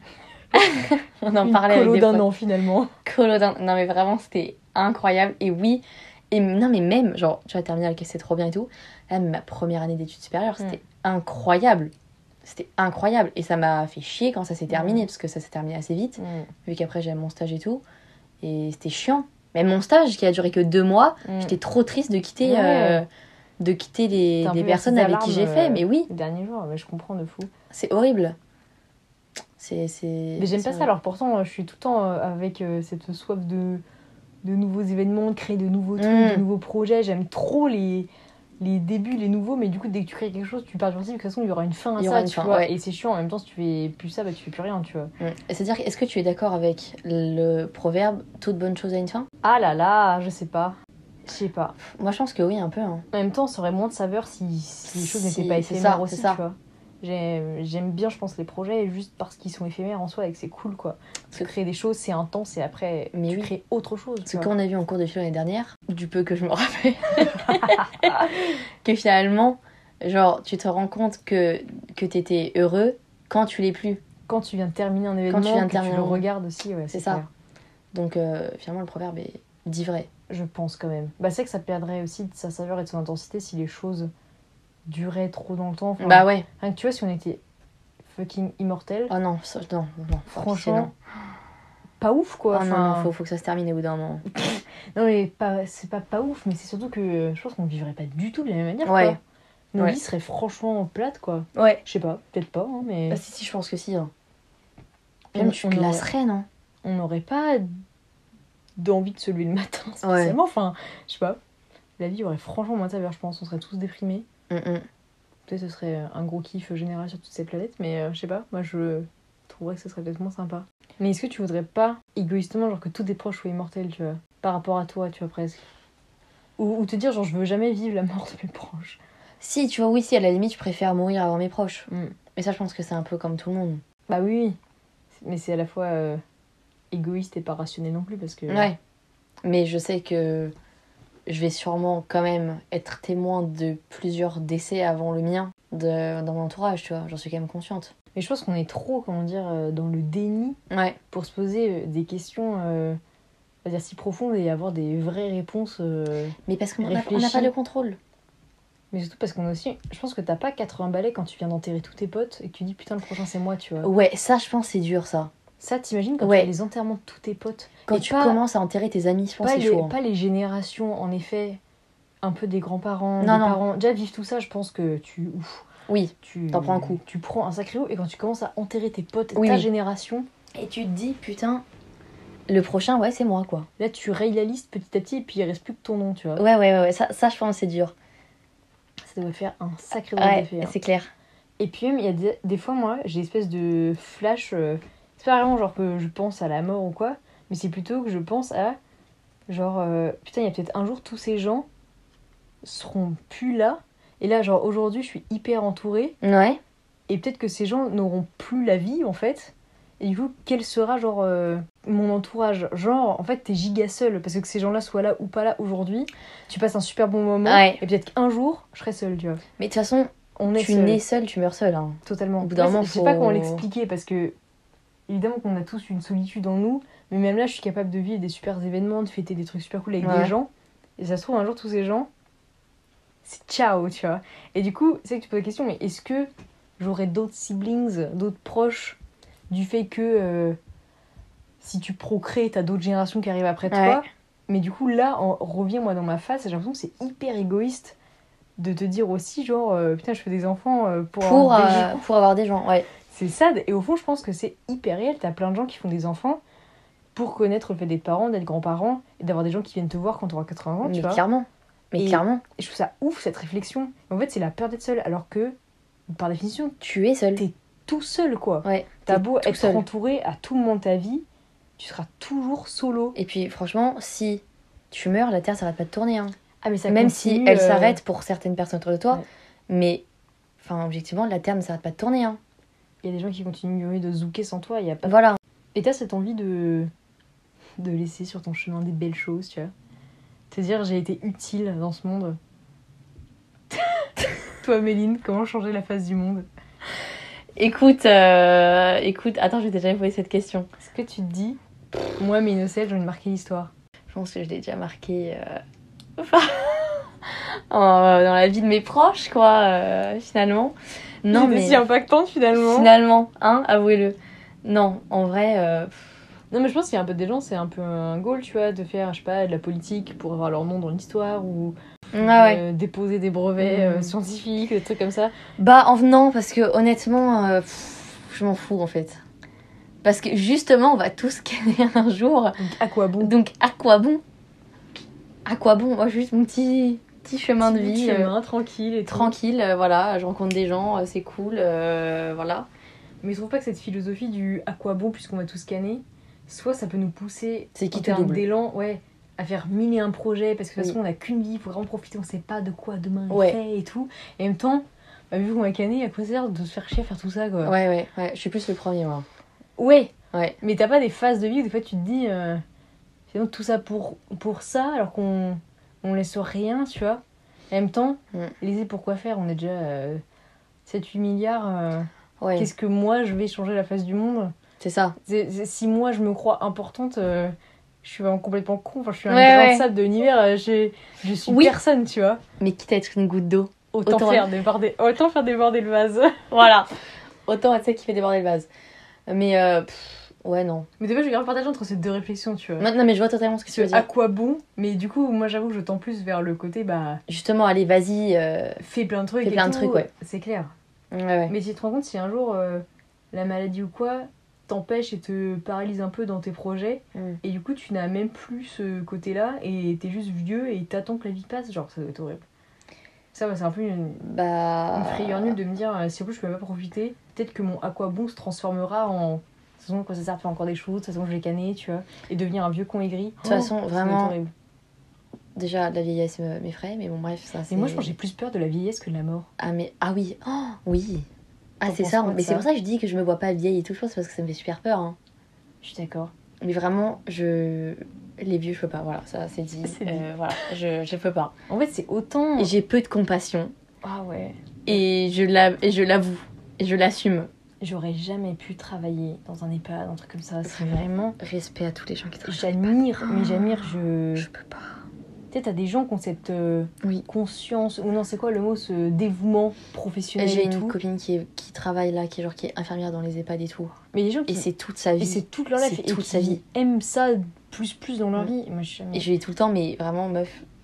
On en Une parlait avec colo des d'un potes. an, finalement. Colo d'un- Non, mais vraiment, c'était incroyable. Et oui, et non, mais même, genre, tu vois, terminale, que c'est trop bien et tout. Là, ma première année d'études supérieures, c'était incroyable. C'était incroyable. Et ça m'a fait chier quand ça s'est terminé, Mm. parce que ça s'est terminé assez vite, Mm. vu qu'après, j'avais mon stage et tout. Et c'était chiant. Même mon stage, qui a duré que deux mois, Mm. j'étais trop triste de quitter, Ouais. euh, de quitter les, T'as un les peu personnes ces avec qui j'ai alarmes, fait. euh, Mais oui, Les derniers jours, mais je comprends de fou. c'est horrible. C'est, c'est, Mais j'aime c'est pas ça, horrible. alors pourtant, euh, je suis tout le temps euh, avec euh, cette soif de, de nouveaux événements, de créer de nouveaux trucs, Mm. de nouveaux projets. J'aime trop les, les débuts, les nouveaux, mais du coup, dès que tu crées quelque chose, tu pars du principe que de toute façon, il y aura une fin à Il y ça, aura une tu fin, vois. ouais. Et c'est chiant, en même temps, si tu fais plus ça, bah, tu fais plus rien, tu vois. Mm. C'est-à-dire, est-ce que tu es d'accord avec le proverbe « toute bonne chose a une fin » ? Ah là là, je sais pas. Je sais pas. Moi, je pense que oui, un peu. Hein. En même temps, ça aurait moins de saveur si, si les choses Si, n'étaient pas c'est éphémères ça, aussi, c'est ça. tu vois. J'aime, j'aime bien, je pense, les projets juste parce qu'ils sont éphémères en soi et que c'est cool, quoi. Parce que créer des choses, c'est intense et après, Mais tu oui. crées autre chose. Parce tu que vois. quand on a vu en cours de philo l'année dernière, du peu que je me rappelle, que finalement, genre, tu te rends compte que, que t'étais heureux quand tu l'es plus. Quand tu viens de terminer un événement, tu viens de que terminer tu le un- regardes aussi, ouais, C'est c'est ça. clair. Donc, euh, finalement, le proverbe est dit vrai. Je pense quand même. Bah, c'est vrai que ça perdrait aussi de sa saveur et de son intensité si les choses duraient trop dans le temps. Enfin, Bah ouais. rien que tu vois, si on était fucking immortel, Oh non, ça- non, non. franchement, pas ouf, quoi. Oh non, Enfin, non, faut, faut que ça se termine au bout d'un moment. non, mais pas, c'est pas pas ouf, mais c'est surtout que euh, je pense qu'on vivrait pas du tout de la même manière, Ouais. quoi. Nos Ouais. vies seraient franchement plates, quoi. Ouais. Je sais pas, peut-être pas, hein, mais Bah si, si, je pense que si. Hein. On- Même tu on te aurait- lasserais, non ? on n'aurait pas d'envie de se lever le matin, spécialement. Enfin, je sais pas. La vie aurait franchement moins de saveur, je pense. On serait tous déprimés. Mm, mm. Peut-être ce serait un gros kiff général sur toute cette planète, mais euh, je sais pas, moi je trouverais que ce serait peut-être moins sympa. Mais est-ce que tu voudrais pas, égoïstement, genre que tous tes proches soient immortels, tu vois, par rapport à toi, tu vois, presque ou, ou te dire, genre, je veux jamais vivre la mort de mes proches. Si, tu vois, oui, si, à la limite, je préfère mourir avant mes proches. Mm. Mais ça, je pense que c'est un peu comme tout le monde. Bah oui, oui. Mais c'est à la fois euh, égoïste et pas rationnel non plus, parce que... Ouais. Mais je sais que je vais sûrement quand même être témoin de plusieurs décès avant le mien de, dans mon entourage, tu vois. J'en suis quand même consciente. Mais je pense qu'on est trop, comment dire, euh, dans le déni Ouais. pour se poser euh, des questions, euh, on va dire, si profondes et avoir des vraies réponses. euh, Mais parce qu'on n'a on n'a Réfléchis. pas le contrôle. Mais surtout parce qu'on a aussi... Je pense que t'as pas quatre-vingts balais quand tu viens d'enterrer tous tes potes et que tu dis, putain, le prochain, c'est moi, tu vois. Ouais, ça, je pense, c'est dur, ça. Ça, t'imagines quand Ouais. tu fais les enterrements de tous tes potes Quand et tu pas, commences à enterrer tes amis, je pense pas, que c'est les, chaud. Hein. pas les générations, en effet, un peu des grands-parents, Non, des non. parents. Déjà, vivre tout ça, je pense que tu. Ouf, Oui, tu t'en prends un coup. Tu prends un sacré coup et quand tu commences à enterrer tes potes, Oui, ta oui. génération, Et tu te dis, putain, le prochain, ouais, c'est moi, quoi. là, tu rayes la liste petit à petit et puis il reste plus que ton nom, tu vois. Ouais, ouais, ouais, ouais. Ça, ça, je pense, c'est dur. Ça doit faire un sacré drôle Ouais, d'effet. Hein. c'est clair. Et puis même, il y a des, des fois, moi, j'ai une espèce de flash. euh, c'est pas vraiment genre que je pense à la mort ou quoi, mais c'est plutôt que je pense à. Genre, euh, putain, il y a peut-être un jour, tous ces gens seront plus là. Et là, genre, aujourd'hui, je suis hyper entourée. Ouais. Et peut-être que ces gens n'auront plus la vie, en fait. Et du coup, quel sera, genre, euh, mon entourage? Genre, en fait, t'es giga seule. Parce que ces gens-là soient là ou pas là aujourd'hui, tu passes un super bon moment. Ouais. Et peut-être qu'un jour, je serai seule, tu vois. Mais de toute façon, On est tu seul. nais seul, tu meurs seul. Hein. Totalement. Au bout d'un Ouais, moment, je sais faut- pas comment l'expliquer parce que évidemment qu'on a tous une solitude en nous, mais même là je suis capable de vivre des super événements, de fêter des trucs super cool avec Ouais. des gens. Et ça se trouve un jour tous ces gens, c'est ciao, tu vois. Et du coup, c'est que tu poses la question, mais est-ce que j'aurais d'autres siblings, d'autres proches, du fait que euh, si tu procrées, t'as d'autres générations qui arrivent après Ouais. toi. Mais du coup là, on revient moi dans ma face, j'ai l'impression que c'est hyper égoïste de te dire aussi genre euh, putain je fais des enfants euh, pour, Pour, avoir des euh, gens. pour avoir des gens, ouais. C'est sad. Et au fond, je pense que c'est hyper réel. T'as plein de gens qui font des enfants pour connaître le fait d'être parents, d'être grands-parents et d'avoir des gens qui viennent te voir quand t'auras quatre-vingts ans, tu Mais vois. clairement. Mais Et- clairement, Et je trouve ça ouf, cette réflexion. En fait, c'est la peur d'être seul. Alors que, par définition, tu es seul. T'es tout seul, quoi. Ouais. T'as t'es beau tout être seul. entouré à tout moment de ta vie, tu seras toujours solo. Et puis, franchement, si tu meurs, la Terre s'arrête pas de tourner. Hein. Ah, mais ça Même continue, si elle euh, s'arrête pour certaines personnes autour de toi. Ouais. Mais, enfin, objectivement, la Terre ne s'arrête pas de tourner. Hein. Il y a des gens qui continuent de zouker sans toi. Il y a pas... Voilà. Et t'as cette envie de... de laisser sur ton chemin des belles choses, tu vois. Te dire, j'ai été utile dans ce monde. Toi, Méline, comment changer la face du monde? Écoute, euh, écoute, attends, je t'ai jamais posé cette question. Est-ce que tu te dis, moi, mes innocents, j'ai envie de marquer l'histoire? Je pense que je l'ai déjà marqué euh... enfin, en- dans la vie de mes proches, quoi, euh, finalement. Non, J'étais mais si impactante, finalement. finalement, hein, avouez-le. Non, en vrai, euh, Non, mais je pense qu'il y a un peu des gens, c'est un peu un goal, tu vois, de faire, je sais pas, de la politique pour avoir leur nom dans l'histoire ou ah ouais. euh, déposer des brevets euh, Mm. scientifiques, des trucs comme ça. Bah, en venant, parce que honnêtement, euh, pff, je m'en fous en fait. Parce que justement, on va tous canner un jour. Donc, à quoi bon? Donc, à quoi bon? À quoi bon? Moi, juste mon petit, petit chemin de Petit bout vie. euh, chemin, tranquille et tout. tranquille, euh, voilà, je rencontre des gens, euh, c'est cool, euh, voilà. Mais je trouve pas que cette philosophie du à quoi bon puisqu'on va tous canner, soit ça peut nous pousser C'est en qui te termes double. d'élan, ouais, à faire mille et un projets parce que de toute Oui. façon on a qu'une vie, il faut vraiment profiter, on sait pas de quoi demain est Ouais. fait et tout. Et en même temps, bah, vu qu'on va canner, à quoi ça sert de se faire chier à faire tout ça quoi? Ouais, ouais, ouais, je suis plus le premier, moi. Ouais, Ouais. mais t'as pas des phases de vie où des fois tu te dis, euh, finalement tout ça pour, pour ça alors qu'on on laisse rien, tu vois. Et en même temps, Mm. les pourquoi faire, on est déjà euh, sept huit milliards. euh, Ouais, Qu'est-ce que moi je vais changer la face du monde? c'est ça. C'est- c'est- si moi je me crois importante, euh, je suis vraiment complètement con. Enfin, je suis un Ouais, grain de ouais. sable de l'univers. euh, j'ai- Je suis Oui. personne, tu vois. Mais quitte à être une goutte d'eau. Autant, Autant- faire déborder, autant faire déborder le vase. Voilà. Autant être celle qui fait déborder le vase. Mais, euh, pff, ouais, non. Mais des fois, je vais partager entre ces deux réflexions, tu vois. Non, non, mais je vois totalement ce que tu veux Parce que à dire. quoi bon? Mais du coup, moi j'avoue que je tends plus vers le côté, bah, Justement, allez, vas-y. euh, fais plein de trucs. Fais et plein de tout. trucs, ouais. C'est clair. Ouais, ouais. Mais tu te rends compte si un jour euh, la maladie ou quoi t'empêche et te paralyse un peu dans tes projets, Mm. et du coup tu n'as même plus ce côté-là et t'es juste vieux et t'attends que la vie passe, genre ça doit être horrible. Ça ouais, c'est un peu une, Bah. une frayeur nulle de me dire euh, si en plus je peux pas profiter, peut-être que mon aquabon se transformera en. De toute façon, quand ça sert à faire encore des choses, de toute façon je vais canner, tu vois, et devenir un vieux con aigri. De toute façon, vraiment, horrible. Déjà, la vieillesse me- m'effraie, mais bon, bref, ça c'est. Mais moi je pense que j'ai plus peur de la vieillesse que de la mort. Ah, mais. Ah oui. Oh, oui. Ah, T'en c'est penses ça. quoi de Mais c'est ça pour ça que je dis que je me vois pas vieille et tout, je pense, parce que ça me fait super peur. Hein. Je suis d'accord. Mais vraiment, je. Les vieux, je peux pas. Voilà, ça c'est dit. C'est dit. Euh, voilà, je, je peux pas. En fait c'est autant. Et j'ai peu de compassion. Ah ouais. Et je la- et je l'avoue. Et je l'assume. J'aurais jamais pu travailler dans un EHPAD, un truc comme ça. C'est Vraiment. vraiment. Respect à tous les gens qui travaillent. J'admire, mais j'admire, je. Je peux pas. Tu sais, t'as des gens qui ont cette euh, Oui. conscience, ou non, c'est quoi le mot, ce dévouement professionnel J'ai et une tout. copine qui, est, qui travaille là, qui est, genre, qui est infirmière dans les EHPAD et tout. Mais les gens Et qui. c'est toute sa Et vie. c'est toute leur life. c'est et toute qui sa vie. aiment ça plus plus dans leur Mm. vie. Moi, je suis jamais. Et je lui dis tout le temps, mais vraiment, meuf,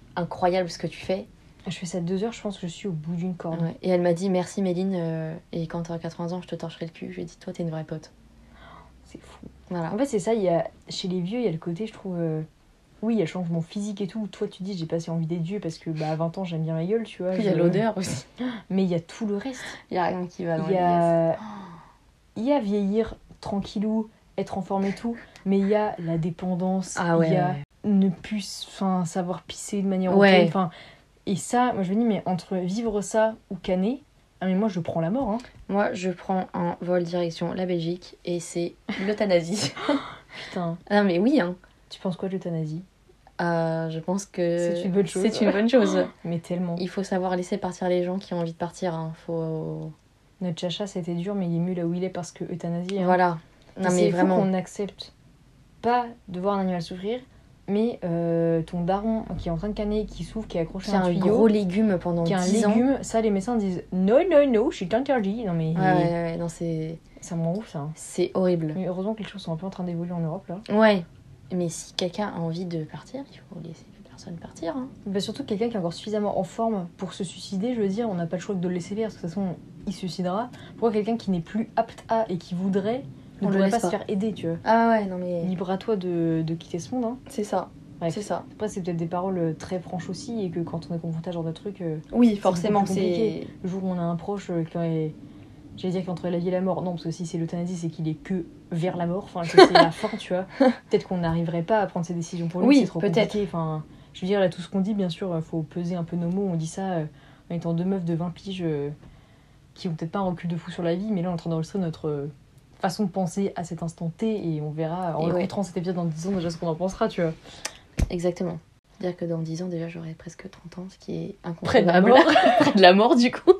incroyable ce que tu fais. Je fais ça deux heures, je pense que je suis au bout d'une corde. Ouais. Et elle m'a dit merci Méline, euh, et quand t'auras quatre-vingts ans, je te torcherai le cul. Je lui ai dit toi t'es une vraie pote. C'est fou. Voilà. En fait, c'est ça, il y a, chez les vieux, il y a le côté, je trouve. euh, Oui, il y a le changement physique et tout. Toi, tu dis, j'ai passé envie d'être vieux parce que bah, à vingt ans, j'aime bien ma gueule, tu vois. Puis il y a je- l'odeur aussi. Mais il y a tout le reste. Il y a rien qui va dans Il y la vieillesse. a... il y a vieillir tranquillou, être en forme et tout. Mais il y a la dépendance. Ah ouais, Il y a ouais. ne plus enfin, savoir pisser de manière Ouais. autonome. Enfin, et ça, moi, je me dis, mais entre vivre ça ou canner, ah, mais moi, je prends la mort. Hein. Moi, je prends un vol direction la Belgique et c'est l'euthanasie. Putain, Ah mais oui, hein. tu penses quoi de l'euthanasie? Euh, je pense que C'est une bonne chose. c'est une bonne chose. Mais tellement. Il faut savoir laisser partir les gens qui ont envie de partir. Hein. Faut... Notre chacha, c'était dur, mais il est mieux là où il est parce que euthanasie. Hein. Voilà. Et Non c'est mais fou vraiment. qu'on n'accepte pas de voir un animal souffrir, mais euh, ton daron qui est en train de canner, qui souffre, qui est accroché C'est à un un tuyau, gros légume pendant qui est un dix ans. légume, ça les médecins disent non, non, non, c'est interdit. Non mais Ouais, ouais, ouais, non, c'est... ça me rend ouf ça. hein. c'est horrible. Mais heureusement que les choses sont un peu en train d'évoluer en Europe là. Ouais. Mais si quelqu'un a envie de partir, il faut laisser la personne partir. Hein. Bah, surtout quelqu'un qui est encore suffisamment en forme pour se suicider, je veux dire, on n'a pas le choix que de le laisser faire, parce que de toute façon il se suicidera. Pourquoi quelqu'un qui n'est plus apte à et qui voudrait ne On le pourrait laisse pas, pas. se faire aider, tu vois. Ah ouais, non mais... Libre à toi de, de quitter ce monde. Hein. C'est ça. Ouais. C'est ça. Après, c'est peut-être des paroles très franches aussi, et que quand on est confronté à ce genre de truc, euh, Oui, beaucoup forcément, plus c'est... compliqué. le jour où on a un proche euh, qui est. J'allais dire qu'entre la vie et la mort, non, parce que si c'est l'euthanasie, c'est qu'il est que vers la mort, enfin, que c'est la fin, tu vois. Peut-être qu'on n'arriverait pas à prendre ces décisions pour lui, Oui, c'est trop peut-être. compliqué. Enfin, je veux dire, là, tout ce qu'on dit, bien sûr, il faut peser un peu nos mots. On dit ça euh, en étant deux meufs de vingt piges euh, qui ont peut-être pas un recul de fou sur la vie, mais là, on est en train d'enregistrer notre euh, façon de penser à cet instant T, et on verra, en Et ouais. écoutant cet épisode dans dix ans, déjà ce qu'on en pensera, tu vois. Exactement. Dire que dans dix ans, déjà, j'aurai presque trente ans, ce qui est Près de la inconcevable. mort. Près de la mort, du coup.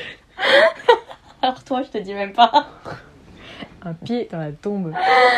Alors toi, je te dis même pas. Un pied dans la tombe.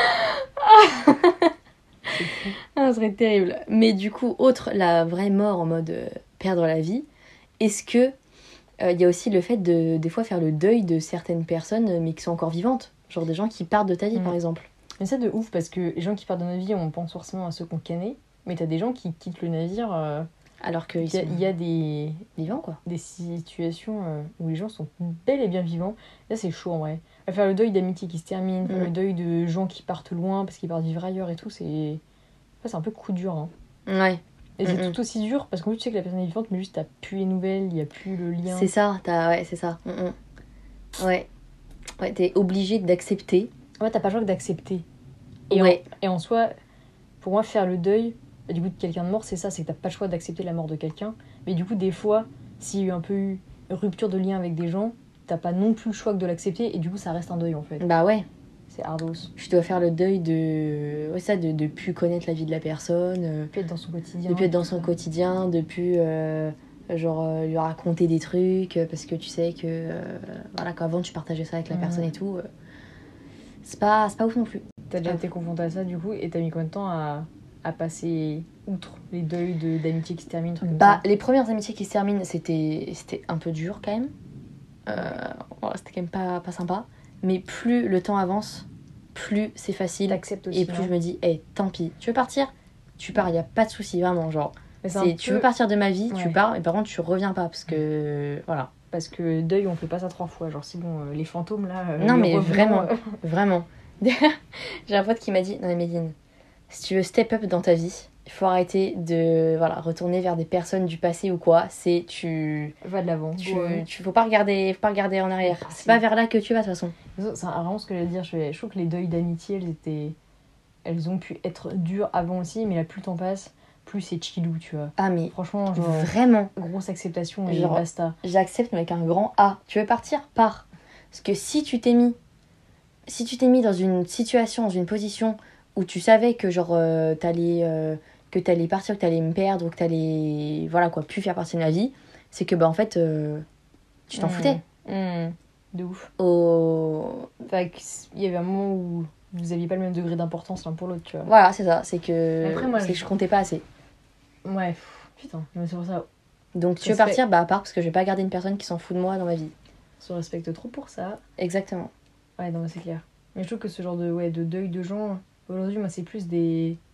Ah, ça serait terrible. Mais du coup, autre, la vraie mort en mode euh, perdre la vie, est-ce que il y a aussi le fait de, des fois, faire le deuil de certaines personnes, euh, mais qui sont encore vivantes? Genre des gens qui partent de ta vie, Mm. par exemple. Mais ça de ouf, parce que les gens qui partent de notre vie, on pense forcément à ceux qu'on canné, mais t'as des gens qui quittent le navire. euh, Alors Il qu'ils y, a- sont il y a des, vivants, quoi. des situations euh, où les gens sont bel et bien vivants. Là, c'est chaud en vrai. Faire le deuil d'amitié qui se termine, faire Mm. le deuil de gens qui partent loin parce qu'ils partent vivre ailleurs et tout, c'est. Ça, c'est un peu coup dur. Hein. Ouais, Et c'est Mm-mm. tout aussi dur parce qu'en plus, tu sais que la personne est vivante, mais juste t'as plus les nouvelles, il n'y a plus le lien. c'est ça, t'as... ouais, c'est ça. Mm-mm. Ouais. Ouais, t'es obligé d'accepter. Ouais, t'as pas le choix que d'accepter. Et, Ouais. en, et en soi, pour moi, faire le deuil bah, du coup de quelqu'un de mort, c'est ça, c'est que t'as pas le choix d'accepter la mort de quelqu'un. Mais du coup, des fois, s'il y a eu un peu eu rupture de lien avec des gens, t'as pas non plus le choix que de l'accepter, et du coup, ça reste un deuil en fait. Bah ouais. C'est ardos. Je dois faire le deuil de... Ouais, ça, de, de plus connaître la vie de la personne, euh, De plus être dans son quotidien. de plus être dans son quotidien, de plus... euh, genre euh, lui raconter des trucs, euh, parce que tu sais que... euh, voilà, qu'avant, tu partageais ça avec la Mhm. personne et tout. euh, c'est pas, c'est pas ouf non plus. T'as déjà Ah. été confronté à ça du coup, et t'as mis combien de temps à, à passer outre les deuils de- d'amitié qui se terminent, trucs comme Bah, ça. les premières amitiés qui se terminent, c'était, c'était un peu dur quand même. Euh, voilà, c'était quand même pas, pas sympa. Mais plus le temps avance, plus c'est facile. T'acceptes aussi. Et plus hein. je me dis, hey, tant pis, tu veux partir? Tu pars, y a pas de souci, vraiment. Genre, Mais c'est un c'est, tu peu- veux partir de ma vie, tu Ouais. pars, et par contre, tu reviens pas. Parce que, voilà, Parce que deuil, on fait pas ça trois fois. Genre, c'est bon, euh, les fantômes là. euh, Non, les mais revenants, vraiment. euh, vraiment. J'ai un pote qui m'a dit, non, mais Méline, si tu veux step up dans ta vie, il faut arrêter de voilà, retourner vers des personnes du passé ou quoi. C'est tu. va de l'avant. Tu, Ouais. tu faut pas regarder, faut pas regarder en arrière. Ah, C'est si. pas vers là que tu vas de toute façon. C'est vraiment ce que j'allais dire. Je, fais- je trouve que les deuils d'amitié, elles étaient. Elles ont pu être dures avant aussi, mais là, plus le temps passe, plus c'est chillou, tu vois. Ah mais Franchement, genre, vraiment, grosse acceptation et Genre- basta. j'accepte mais avec un grand A. Tu veux partir, pars. Parce que si tu t'es mis, si tu t'es mis dans une situation, dans une position où tu savais que genre euh, t'allais, euh, que t'allais partir, que t'allais me perdre ou que t'allais, voilà quoi, plus faire partie de ma vie, c'est que bah en fait, euh, tu t'en Mm. foutais. Mm. De ouf. Au... Fait qu'il y avait un moment où vous aviez pas le même degré d'importance l'un pour l'autre, tu vois. Voilà, c'est ça. C'est que, Après, moi, c'est je- que je comptais pas assez. Ouais, pff, putain, mais c'est pour ça. Donc tu Ça veux se partir, bah pars parce que je vais pas garder une personne qui s'en fout de moi dans ma vie. On se respecte trop pour ça. Exactement. Ouais, non, mais c'est clair. Mais je trouve que ce genre de, ouais, de deuil de gens, aujourd'hui, moi, c'est plus des.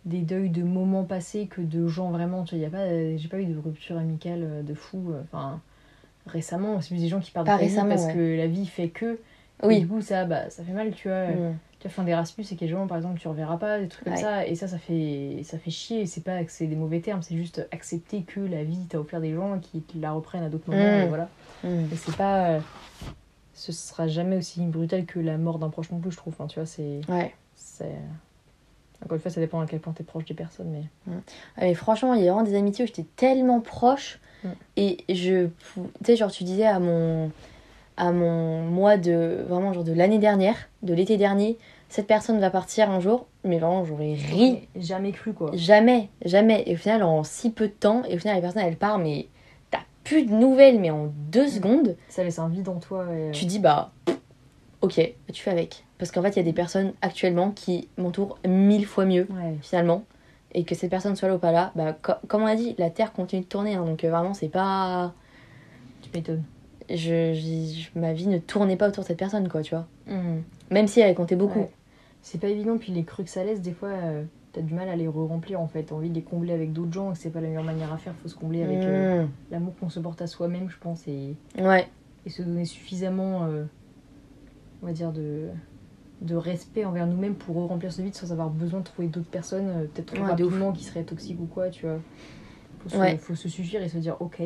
des deuils de moments passés que de gens vraiment. Tu vois, y a pas, j'ai pas eu de rupture amicale de fou. Enfin, récemment, c'est plus des gens qui partent de Pas ta vie récemment, parce ouais. que la vie fait que. Oui. Et du coup, ça, bah, ça fait mal, tu vois. Mm. Tu as fin d'Erasmus, c'est qu'il y a des gens, par exemple, que tu reverras pas, des trucs comme Ouais. ça. Et ça, ça fait, ça fait chier. Et c'est pas que c'est des mauvais termes, c'est juste accepter que la vie t'a offert des gens qui te la reprennent à d'autres moments. Mm. Et voilà. Mm. Et c'est pas. euh, Ce sera jamais aussi brutal que la mort d'un proche non plus, je trouve. Enfin, tu vois, c'est. Ouais. c'est... Encore une fois, ça dépend à quel point t'es proche des personnes, mais. Mm. Et franchement, il y a vraiment des amitiés où j'étais tellement proche. Mm. Et je. Tu sais, genre, tu disais à mon. À mon mois de. Vraiment, genre de l'année dernière, de l'été dernier, cette personne va partir un jour. Mais vraiment, j'aurais ri. J'aurais jamais cru, quoi. Jamais, jamais. Et au final, en si peu de temps, et au final, la personne, elle part, mais t'as plus de nouvelles, mais en deux secondes, Ça laisse un vide en toi. Et... tu dis, bah, ok, tu fais avec. Parce qu'en fait, il y a des personnes actuellement qui m'entourent mille fois mieux, Ouais. finalement. Et que cette personne soit là ou pas là, bah, co- comme on a dit, la Terre continue de tourner. Hein, donc euh, vraiment, c'est pas. Tu m'étonnes. Je, je- je- ma vie ne tournait pas autour de cette personne, quoi, tu vois. Mm. Même si elle comptait beaucoup. Ouais. C'est pas évident, puis les creux que ça laisse, des fois, euh, t'as du mal à les re-remplir en fait. T'as envie de les combler avec d'autres gens, et c'est pas la meilleure manière à faire. Faut se combler avec euh, Mmh. l'amour qu'on se porte à soi-même, je pense, et, Ouais, et se donner suffisamment, euh, on va dire, de, de respect envers nous-mêmes pour re-remplir ce vide sans avoir besoin de trouver d'autres personnes, euh, peut-être trop Ouais, de ouf. rapidement, qui seraient toxiques ou quoi, tu vois. Faut se, Ouais. faut se suffire et se dire, ok,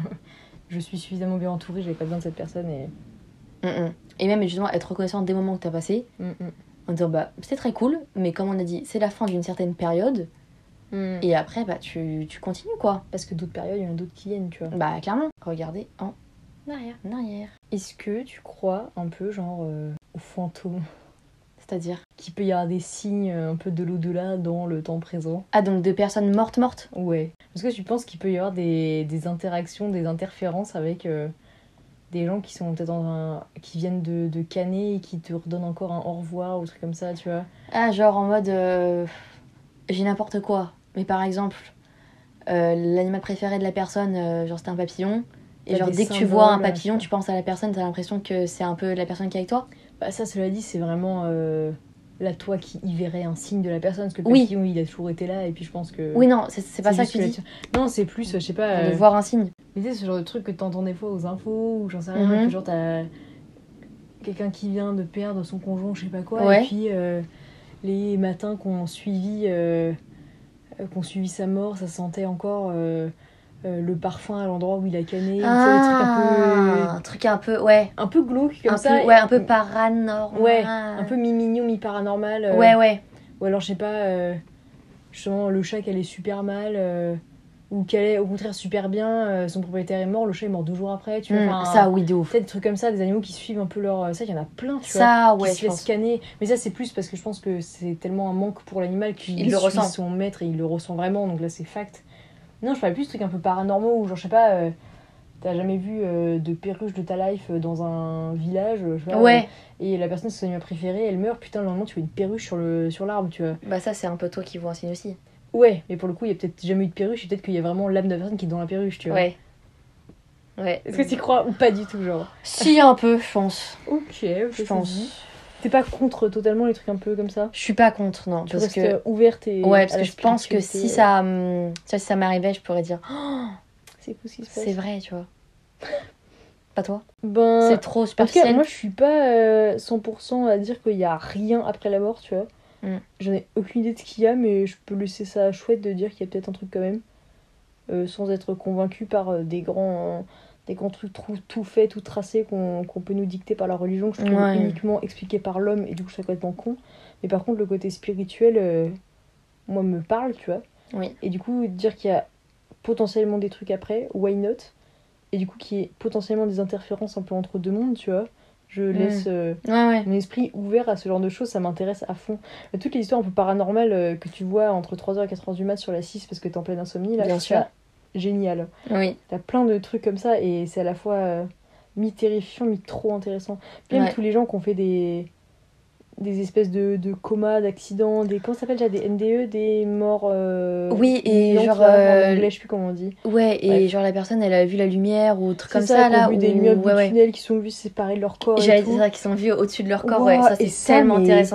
je suis suffisamment bien entourée, j'avais pas besoin de cette personne, et. Mmh, mmh. Et même justement être reconnaissante des moments que t'as passés. Mm, mm. En disant, bah, c'est très cool, mais comme on a dit, c'est la fin d'une certaine période. Mm. Et après, bah, tu, tu continues, quoi. Parce que d'autres périodes, il y en a d'autres qui viennent, tu vois. Bah, clairement. Regardez en arrière. En arrière. Est-ce que tu crois un peu, genre, euh, aux fantômes? C'est-à-dire. Qu'il peut y avoir des signes euh, un peu de l'au-delà dans le temps présent? Ah, donc de personnes mortes, mortes. Ouais. Est-ce que tu penses qu'il peut y avoir des, des interactions, des interférences avec euh, des gens qui sont peut-être dans un... qui viennent de, de canner et qui te redonnent encore un au revoir ou un truc comme ça, tu vois? Ah, genre en mode. euh, J'ai n'importe quoi. Mais par exemple, euh, l'animal préféré de la personne, euh, genre c'était un papillon. Et T'as genre des dès que tu vois un symboles, papillon, je sais tu penses à la personne, t'as l'impression que c'est un peu la personne qui est avec toi. Bah ça, cela dit, c'est vraiment euh, là, toi qui y verrais un signe de la personne, parce que le Oui. papillon, il a toujours été là, et puis je pense que... Oui, non, c'est, c'est pas ça que juste tu dis. la- Non, c'est plus, je sais pas... De euh, voir un signe. Mais tu sais, ce genre de truc que t'entends des fois aux infos, ou j'en sais rien, Mhm. que genre t'as quelqu'un qui vient de perdre son conjoint, je sais pas quoi, Ouais. et puis euh, les matins qu'on suivi, euh, euh, qu'on suivi sa mort, ça sentait encore euh, euh, le parfum à l'endroit où il a canné, tu sais, des trucs un peu... un truc un peu, ouais. un peu glauque comme un ça. peu, ouais, et- un peu paranormal. Ouais, un peu mi-mignon, mi-paranormal. euh, Ouais, ouais. Ou alors, je sais pas, euh, justement, le chat qu'elle est super mal, euh, ou qu'elle est au contraire super bien, euh, son propriétaire est mort, le chat est mort deux jours après, tu vois. Mm, enfin, ça, oui, de ouf. peut-être des trucs comme ça, des animaux qui suivent un peu leur... Ça, il y en a plein, tu vois, Ça, qui ouais, se je laissent pense. scanner. Mais ça, c'est plus parce que je pense que c'est tellement un manque pour l'animal qu'il Il le suit ressent. son maître et il le ressent vraiment, donc là, c'est fact. Non, je parlais plus de trucs un peu paranormaux, ou genre, je sais pas... euh, T'as jamais vu euh, de perruche de ta life euh, dans un village, euh, je sais pas, Ouais. euh, et la personne, c'est son animal préféré, elle meurt, putain, le lendemain, tu vois une perruche sur, le, sur l'arbre, tu vois. Bah, ça, c'est un peu toi qui vois un signe aussi. Ouais, mais pour le coup, il y a peut-être jamais eu de perruche, et peut-être qu'il y a vraiment l'âme de la personne qui est dans la perruche, tu vois. Ouais. Ouais. Est-ce que t'y crois ou pas du tout, genre? Si, un peu, je pense. Ok, Je pense. T'es pas contre totalement les trucs un peu comme ça? Je suis pas contre, non. Tu parce restes que. euh, ouverte et. Ouais, parce à que la je pense que spiritualité, si euh, ça, hum, tu vois, si ça m'arrivait, je pourrais dire oh, C'est fou ce qui se passe. c'est vrai, tu vois. Pas toi. Ben. C'est trop En tout superficiel. cas, moi je suis pas euh, cent pour cent à dire qu'il y a rien après la mort, tu vois. Mm. J'en ai aucune idée de ce qu'il y a, mais je peux laisser ça chouette de dire qu'il y a peut-être un truc quand même. Euh, sans être convaincu par euh, des grands, des grands trucs tout, tout faits, tout tracés qu'on qu'on peut nous dicter par la religion, que je trouve Ouais. uniquement expliqué par l'homme et du coup je suis complètement con. Mais par contre, le côté spirituel, euh, moi, me parle, tu vois. Oui. Et du coup, dire qu'il y a potentiellement des trucs après, why not? Et du coup, qu'il y ait potentiellement des interférences un peu entre deux mondes, tu vois. Je laisse euh, Ouais, ouais. mon esprit ouvert à ce genre de choses, ça m'intéresse à fond. Euh, Toutes les histoires un peu paranormales euh, que tu vois entre trois heures et quatre heures du mat sur la six parce que t'es en pleine insomnie, là, Bien je trouve sûr. ça génial. Oui. T'as plein de trucs comme ça et c'est à la fois euh, mi-terrifiant, mi-trop intéressant. Puis même Ouais. tous les gens qui ont fait des, des espèces de, de comas, d'accidents, des. Comment ça s'appelle déjà? Des N D E, des morts. euh, Oui, et imminentes, genre, là, euh, en anglais, je sais plus comment on dit. Ouais, et Bref. genre la personne, elle a vu la lumière ou truc C'est comme ça, ça, qui ont là. vu Ou... des lumières au bout ouais, du ouais. tunnel qui sont vues séparées de leur corps et J'allais tout. dire ça, qui sont vus au-dessus de leur corps, ouais. Ouah, Ça, c'est et ça, tellement mais- intéressant.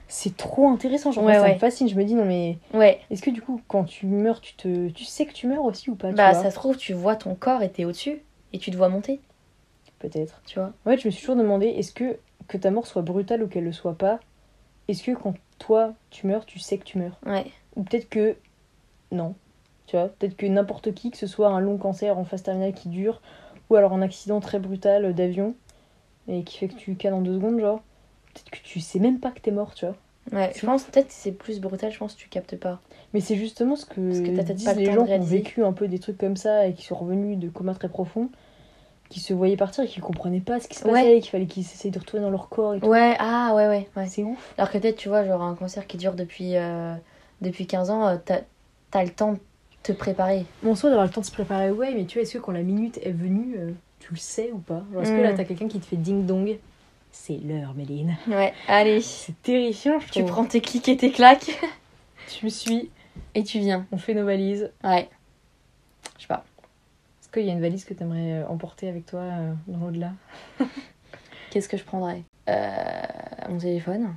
C'est trop intéressant, genre, Ouais, ça ouais. me fascine. Je me dis, non mais, Ouais. est-ce que du coup, quand tu meurs, tu, te... tu sais que tu meurs aussi ou pas, Bah, tu vois ça se trouve, tu vois ton corps et t'es au-dessus. Et tu te vois monter, Peut-être. tu vois. En fait, je me suis toujours demandé, est-ce que, que ta mort soit brutale ou qu'elle le soit pas, est-ce que quand toi, tu meurs, tu sais que tu meurs? Ouais. Ou peut-être que, non. Tu vois, peut-être que n'importe qui, que ce soit un long cancer en phase terminale qui dure, ou alors un accident très brutal d'avion, et qui fait que tu cales en deux secondes, genre, peut-être que tu sais même pas que t'es mort, tu vois. Ouais, je pense peut-être que c'est plus brutal, je pense que tu captes pas. Mais c'est justement ce que Parce que t'as peut-être disent pas le les temps de gens qui ont réaliser. vécu un peu des trucs comme ça et qui sont revenus de comas très profonds, qui se voyaient partir et qui comprenaient pas ce qui se passait, Ouais. qu'il fallait qu'ils essayent de retourner dans leur corps et tout. Ouais, ah ouais, ouais, ouais. C'est ouf. Alors que peut-être, tu vois, genre un cancer qui dure depuis, euh, depuis quinze ans, euh, t'as, t'as le temps de te préparer. Bon, soit d'avoir le temps de se préparer, ouais, mais tu vois, est-ce que quand la minute est venue, euh, tu le sais ou pas? Genre, est-ce que là, Mm. t'as quelqu'un qui te fait ding-dong? C'est l'heure, Méline. Ouais, allez. C'est terrifiant, je Tu trouve. prends tes clics et tes claques Tu me suis, et tu viens. on fait nos valises. Ouais. Je sais pas. Est-ce qu'il y a une valise que t'aimerais euh, emporter avec toi euh, dans l'au-delà? Qu'est-ce que je prendrais euh, Mon téléphone.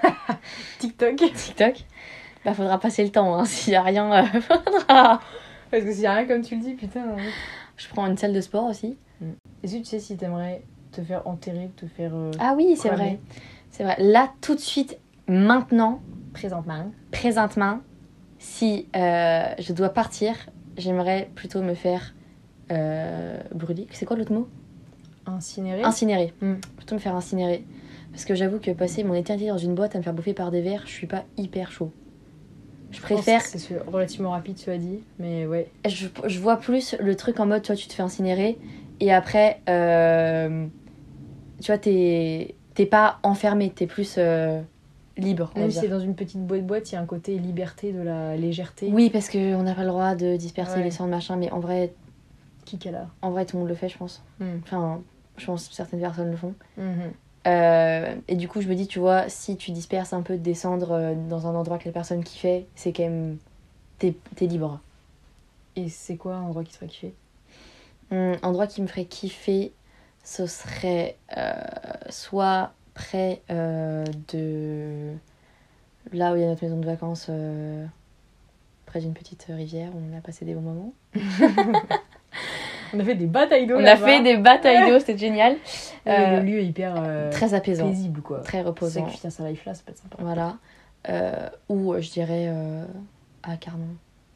TikTok. TikTok. Bah, faudra passer le temps, hein. S'il y a rien, euh, faudra. Parce que s'il y a rien comme tu le dis, putain. hein. Je prends une salle de sport aussi. Est-ce que tu sais si t'aimerais te faire enterrer ou te faire euh, Ah oui, c'est cramer vrai. C'est vrai. Là, tout de suite, maintenant, présentement? présentement, si euh, je dois partir, j'aimerais plutôt me faire euh, brûler. C'est quoi l'autre mot? Incinérer? Incinérer. Mm. Plutôt me faire incinérer. Parce que j'avoue que passer mon éternité dans une boîte à me faire bouffer par des vers, je suis pas hyper chaud. Je préfère. C'est sûr, relativement rapide, tu as dit, mais ouais. Je, je vois plus le truc en mode, tu vois, tu te fais incinérer et après, euh, tu vois, t'es, t'es pas enfermé, t'es plus euh, libre. On va Même si dire. c'est dans une petite boîte boîte, il y a un côté liberté de la légèreté. Oui, parce qu'on n'a pas le droit de disperser Ouais. les cendres, machin, mais en vrai, Qui qu'elle a. en vrai, tout le monde le fait, je pense. Mm. Enfin, je pense que certaines personnes le font. Mhm. Euh, et du coup, je me dis, tu vois, si tu disperses un peu des cendres euh, dans un endroit que la personne kiffait, c'est quand même. T'es, t'es libre. Et c'est quoi un endroit qui te ferait kiffer? Un endroit qui me ferait kiffer, ce serait euh, soit près euh, de. Là où il y a notre maison de vacances, euh, près d'une petite rivière où on a passé des bons moments. On a fait des batailles d'eau On a là-bas. fait des batailles d'eau, c'était génial. Et Euh, le lieu est hyper euh, Très apaisant, paisible, quoi. très reposant. Sacrifier sa life là, ça peut être sympa. Voilà. Euh, ou euh, je dirais euh, à Carnon,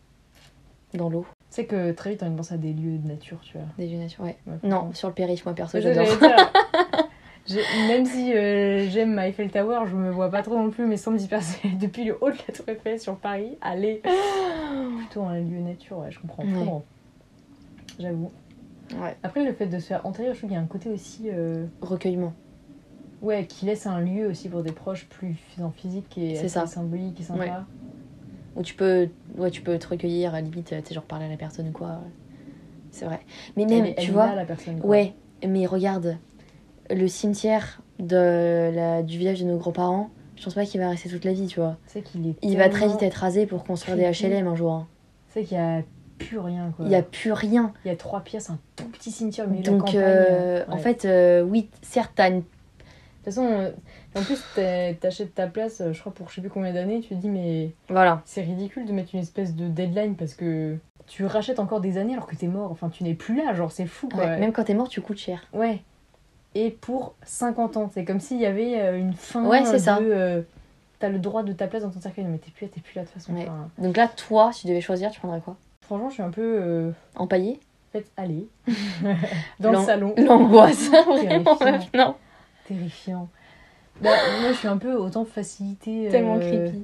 dans l'eau, Tu sais que très vite on pense à des lieux de nature, tu vois. des lieux nature, ouais. Ouais, Non, franchement. sur le périph', moi perso, C'est ça, j'adore. j'allais dire. J'ai- Même si euh, j'aime ma Eiffel Tower, je me vois pas trop non plus, mais sans me disperser depuis le haut de la Tour Eiffel sur Paris, aller plutôt un lieu nature, ouais, je comprends. Ouais. Je comprends. J'avoue. Ouais. Après, le fait de se faire enterrer, je trouve qu'il y a un côté aussi. euh, Recueillement. Ouais, qui laisse un lieu aussi pour des proches plus en physique et C'est assez ça. symbolique et sympa. Ouais. Où tu peux, ouais, tu peux te recueillir, à limite, tu sais, genre parler à la personne ou quoi. C'est vrai. Mais même, elle, est- elle tu est vois, là, la personne. Quoi. ouais, mais regarde, le cimetière de la, du village de nos grands-parents, je pense pas qu'il va rester toute la vie, tu vois. Tu sais qu'il est. Il va très tellement vite être rasé pour construire des creepy. H L M un jour. hein. Tu sais qu'il y a plus rien, quoi. Il y a plus rien. Il y a trois pièces, un tout petit cimetière au milieu de la Donc, campagne. euh, Ouais. en fait, euh, oui, certes, t'as une. De toute façon, euh, en plus, t'as- t'achètes ta place, euh, je crois, pour je sais plus combien d'années, tu te dis, mais Voilà. c'est ridicule de mettre une espèce de deadline parce que tu rachètes encore des années alors que t'es mort. Enfin, tu n'es plus là, genre, c'est fou, quoi. Ouais, même quand t'es mort, tu coûtes cher. Ouais. Et pour cinquante ans, c'est comme s'il y avait euh, une fin Ouais, c'est de... ça. euh, t'as le droit de ta place dans ton cercueil. Non, mais t'es plus là, t'es plus là de toute façon. Ouais. Enfin, Donc là, toi, si tu devais choisir, tu prendrais quoi? franchement, je suis un peu... Euh... Empaillé? En fait, allez. dans le L'an- salon. L'angoisse, vraiment, Terrifiant. meuf, non. Terrifiant. Bah, moi, je suis un peu autant facilité. euh, Tellement creepy.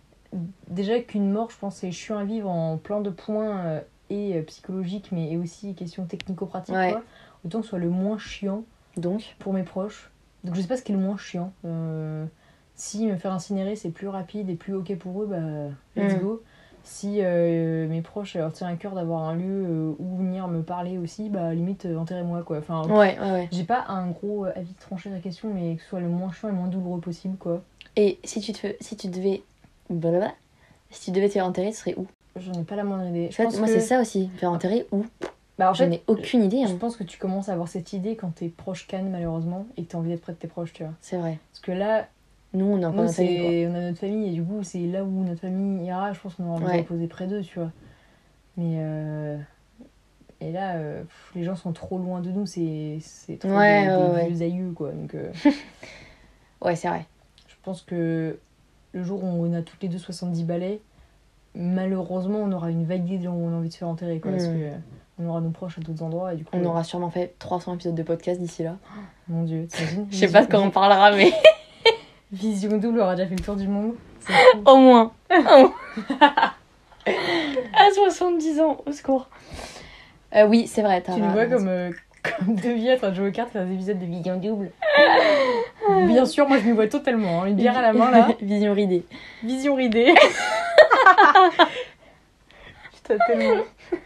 Déjà qu'une mort, je pense, c'est chiant à vivre en plein de points euh, et euh, psychologiques, mais et aussi question technico-pratique. Ouais. Quoi. Autant que ce soit le moins chiant Donc, pour mes proches. Donc je sais pas ce qui est le moins chiant. Euh, si me faire incinérer c'est plus rapide et plus ok pour eux, bah let's Mm. go. Si euh, mes proches leur tient à cœur d'avoir un lieu euh, où venir me parler aussi, bah limite euh, enterrez-moi quoi. Enfin, ouais, ouais, ouais. j'ai pas un gros euh, avis tranché de la question, mais que ce soit le moins chiant et le moins douloureux possible quoi. Et si tu, te, fais- si tu devais. Blablabla. Si tu devais te faire enterrer, ce serait où? J'en ai pas la moindre idée. En Je fait, pense moi, que... c'est ça aussi. Me faire enterrer où? Bah, en J'en fait, ai aucune idée. je Hein. pense que tu commences à avoir cette idée quand tes proches cannent malheureusement et que t'as envie d'être près de tes proches, tu vois. C'est vrai. Parce que là, Nous, on a encore Nous, notre famille, quoi. c'est... on a notre famille et du coup, c'est là où notre famille ira. Je pense qu'on aura envie de Ouais. reposer près d'eux, tu vois. Mais. euh, Et là, euh, pff, les gens sont trop loin de nous, c'est, c'est trop Ouais, des, ouais, des ouais. vieux aïeux, quoi. Donc, euh, Ouais, c'est vrai. je pense que le jour où on a toutes les deux soixante-dix balais, malheureusement, on aura une vague idée de gens où on a envie de se faire enterrer, quoi. Mm. Parce que on aura nos proches à d'autres endroits et du coup. On euh, aura sûrement fait trois cents épisodes de podcast d'ici là. Mon dieu, t'imagines. Je sais pas de quoi on parlera, mais Vision double aura déjà fait le tour du monde. C'est fou. au moins. À soixante-dix ans, au secours. Euh, oui, c'est vrai. T'as Tu nous vois raison. comme, euh, comme deux vieux en train de jouer aux cartes, faire des épisodes de Vision double. Bien sûr, moi je m'y vois totalement. Hein. Une bière à la main là. Vision ridée. Vision ridée. Putain, tellement.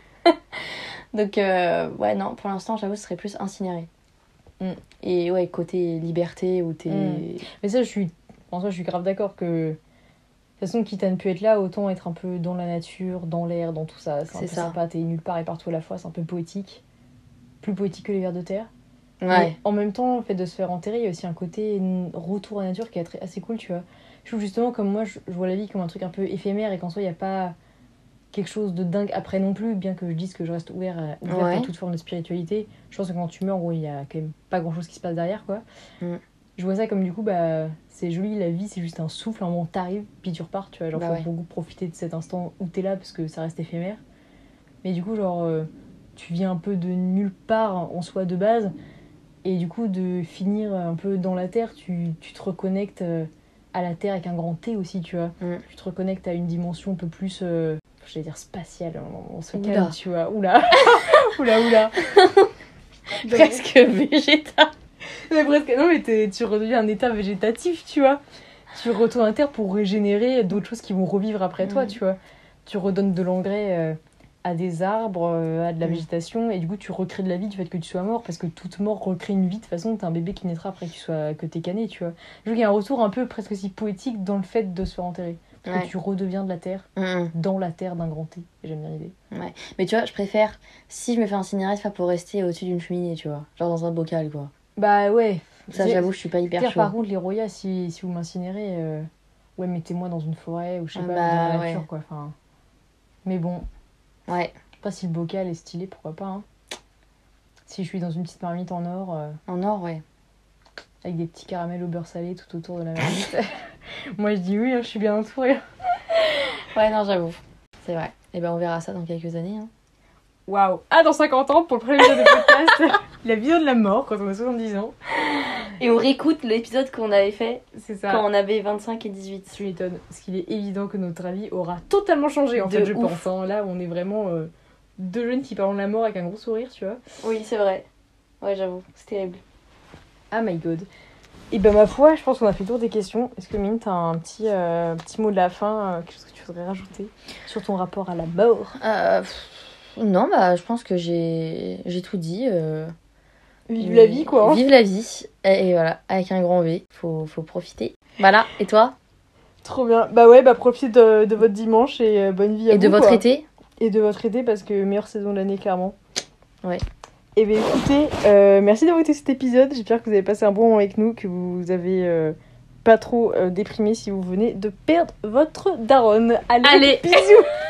Donc, euh, ouais, non, pour l'instant, j'avoue, ce serait plus incinéré. Mm. Et ouais, côté liberté, où t'es. Mm. Mais ça, je suis, en soi, je suis grave d'accord que. De toute façon, quitte à ne plus être là, autant être un peu dans la nature, dans l'air, dans tout ça. C'est un C'est peu ça. sympa, t'es nulle part et partout à la fois, c'est un peu poétique. Plus poétique que les vers de terre. Ouais. Mais en même temps, le fait de se faire enterrer, il y a aussi un côté n- retour à la nature qui est très- assez cool, tu vois. Je trouve justement, comme moi, je, je vois la vie comme un truc un peu éphémère et qu'en soi, il n'y a pas quelque chose de dingue après non plus, bien que je dise que je reste ouvert à, ouverte Ouais. à toute forme de spiritualité. Je pense que quand tu meurs, en gros, il y a quand même pas grand-chose qui se passe derrière, quoi. Mm. Je vois ça comme du coup, bah, c'est joli, la vie, c'est juste un souffle, un moment t'arrives, puis tu repars, tu vois. Genre, Bah faut ouais. beaucoup profiter de cet instant où t'es là parce que ça reste éphémère. Mais du coup, genre, euh, tu viens un peu de nulle part en soi de base. Et du coup, de finir un peu dans la terre, tu, tu te reconnectes euh, à la terre avec un grand T aussi, tu vois. Mm. Tu te reconnectes à une dimension un peu plus, euh, j'allais dire spatiale, on, on se Oula. calme, tu vois. Oula, oula, oula. Presque végétal. Mais presque, non, mais t'es- tu redeviens un état végétatif, tu vois. Tu retournes à terre pour régénérer d'autres choses qui vont revivre après toi, Mm. tu vois. Tu redonnes de l'engrais euh, à des arbres, euh, à de la Mm. végétation, et du coup, tu recrées de la vie du fait que tu sois mort, parce que toute mort recrée une vie. De toute façon, t'es un bébé qui naîtra après que tu sois, que t'es cané, tu vois. Je trouve qu'il y a un retour un peu presque aussi poétique dans le fait de se faire enterrer. Parce Ouais. que tu redeviens de la terre, Mm. dans la terre d'un grand T. Et j'aime bien l'idée. Mais tu vois, je préfère, si je me fais incinérer, c'est pas pour rester au-dessus d'une cheminée, tu vois. Genre dans un bocal, quoi. Bah ouais. Ça, C'est- j'avoue, je suis pas hyper Terre, chaud. par contre, les royas, si, si vous m'incinérez, euh, ouais, mettez-moi dans une forêt ou je sais Ah pas, bah, dans la ouais. nature, quoi. Enfin, mais bon, Ouais, je sais pas si le bocal est stylé, pourquoi pas. Hein. Si je suis dans une petite marmite en or, euh, en or, ouais. avec des petits caramels au beurre salé tout autour de la marmite, moi je dis oui, hein, je suis bien entourée. Ouais, non, j'avoue. C'est vrai. Et ben, on verra ça dans quelques années. Hein. Waouh! Ah, dans cinquante ans, pour le premier épisode de podcast, la vidéo de la mort quand on a soixante-dix ans. Et on réécoute l'épisode qu'on avait fait C'est ça. quand on avait vingt-cinq et dix-huit. Tu m'étonnes, parce qu'il est évident que notre avis aura totalement changé en De fait, je ouf. pense. Hein. Là, on est vraiment euh, deux jeunes qui parlent de la mort avec un gros sourire, tu vois. Oui, c'est vrai. Ouais, j'avoue. C'est terrible. Ah my god. Et ben ma foi, je pense qu'on a fait le tour des questions. Est-ce que Mine, t'as un petit, euh, petit mot de la fin, euh, quelque chose que tu voudrais rajouter sur ton rapport à la mort? Euh, pff, non, bah, je pense que j'ai j'ai tout dit. euh. Vive la vie, quoi. Hein. Vive la vie. Et, et voilà, avec un grand V. Faut, faut profiter. Voilà. Et toi? Trop bien. Bah ouais, bah profitez de, de votre dimanche et euh, bonne vie à Et vous. de votre quoi. été? Et de votre été, parce que meilleure saison de l'année, clairement. Ouais. Et bien écoutez, euh, merci d'avoir écouté cet épisode. J'espère que vous avez passé un bon moment avec nous, que vous avez euh, pas trop euh, déprimé si vous venez de perdre votre daronne. Allez, Allez. bisous.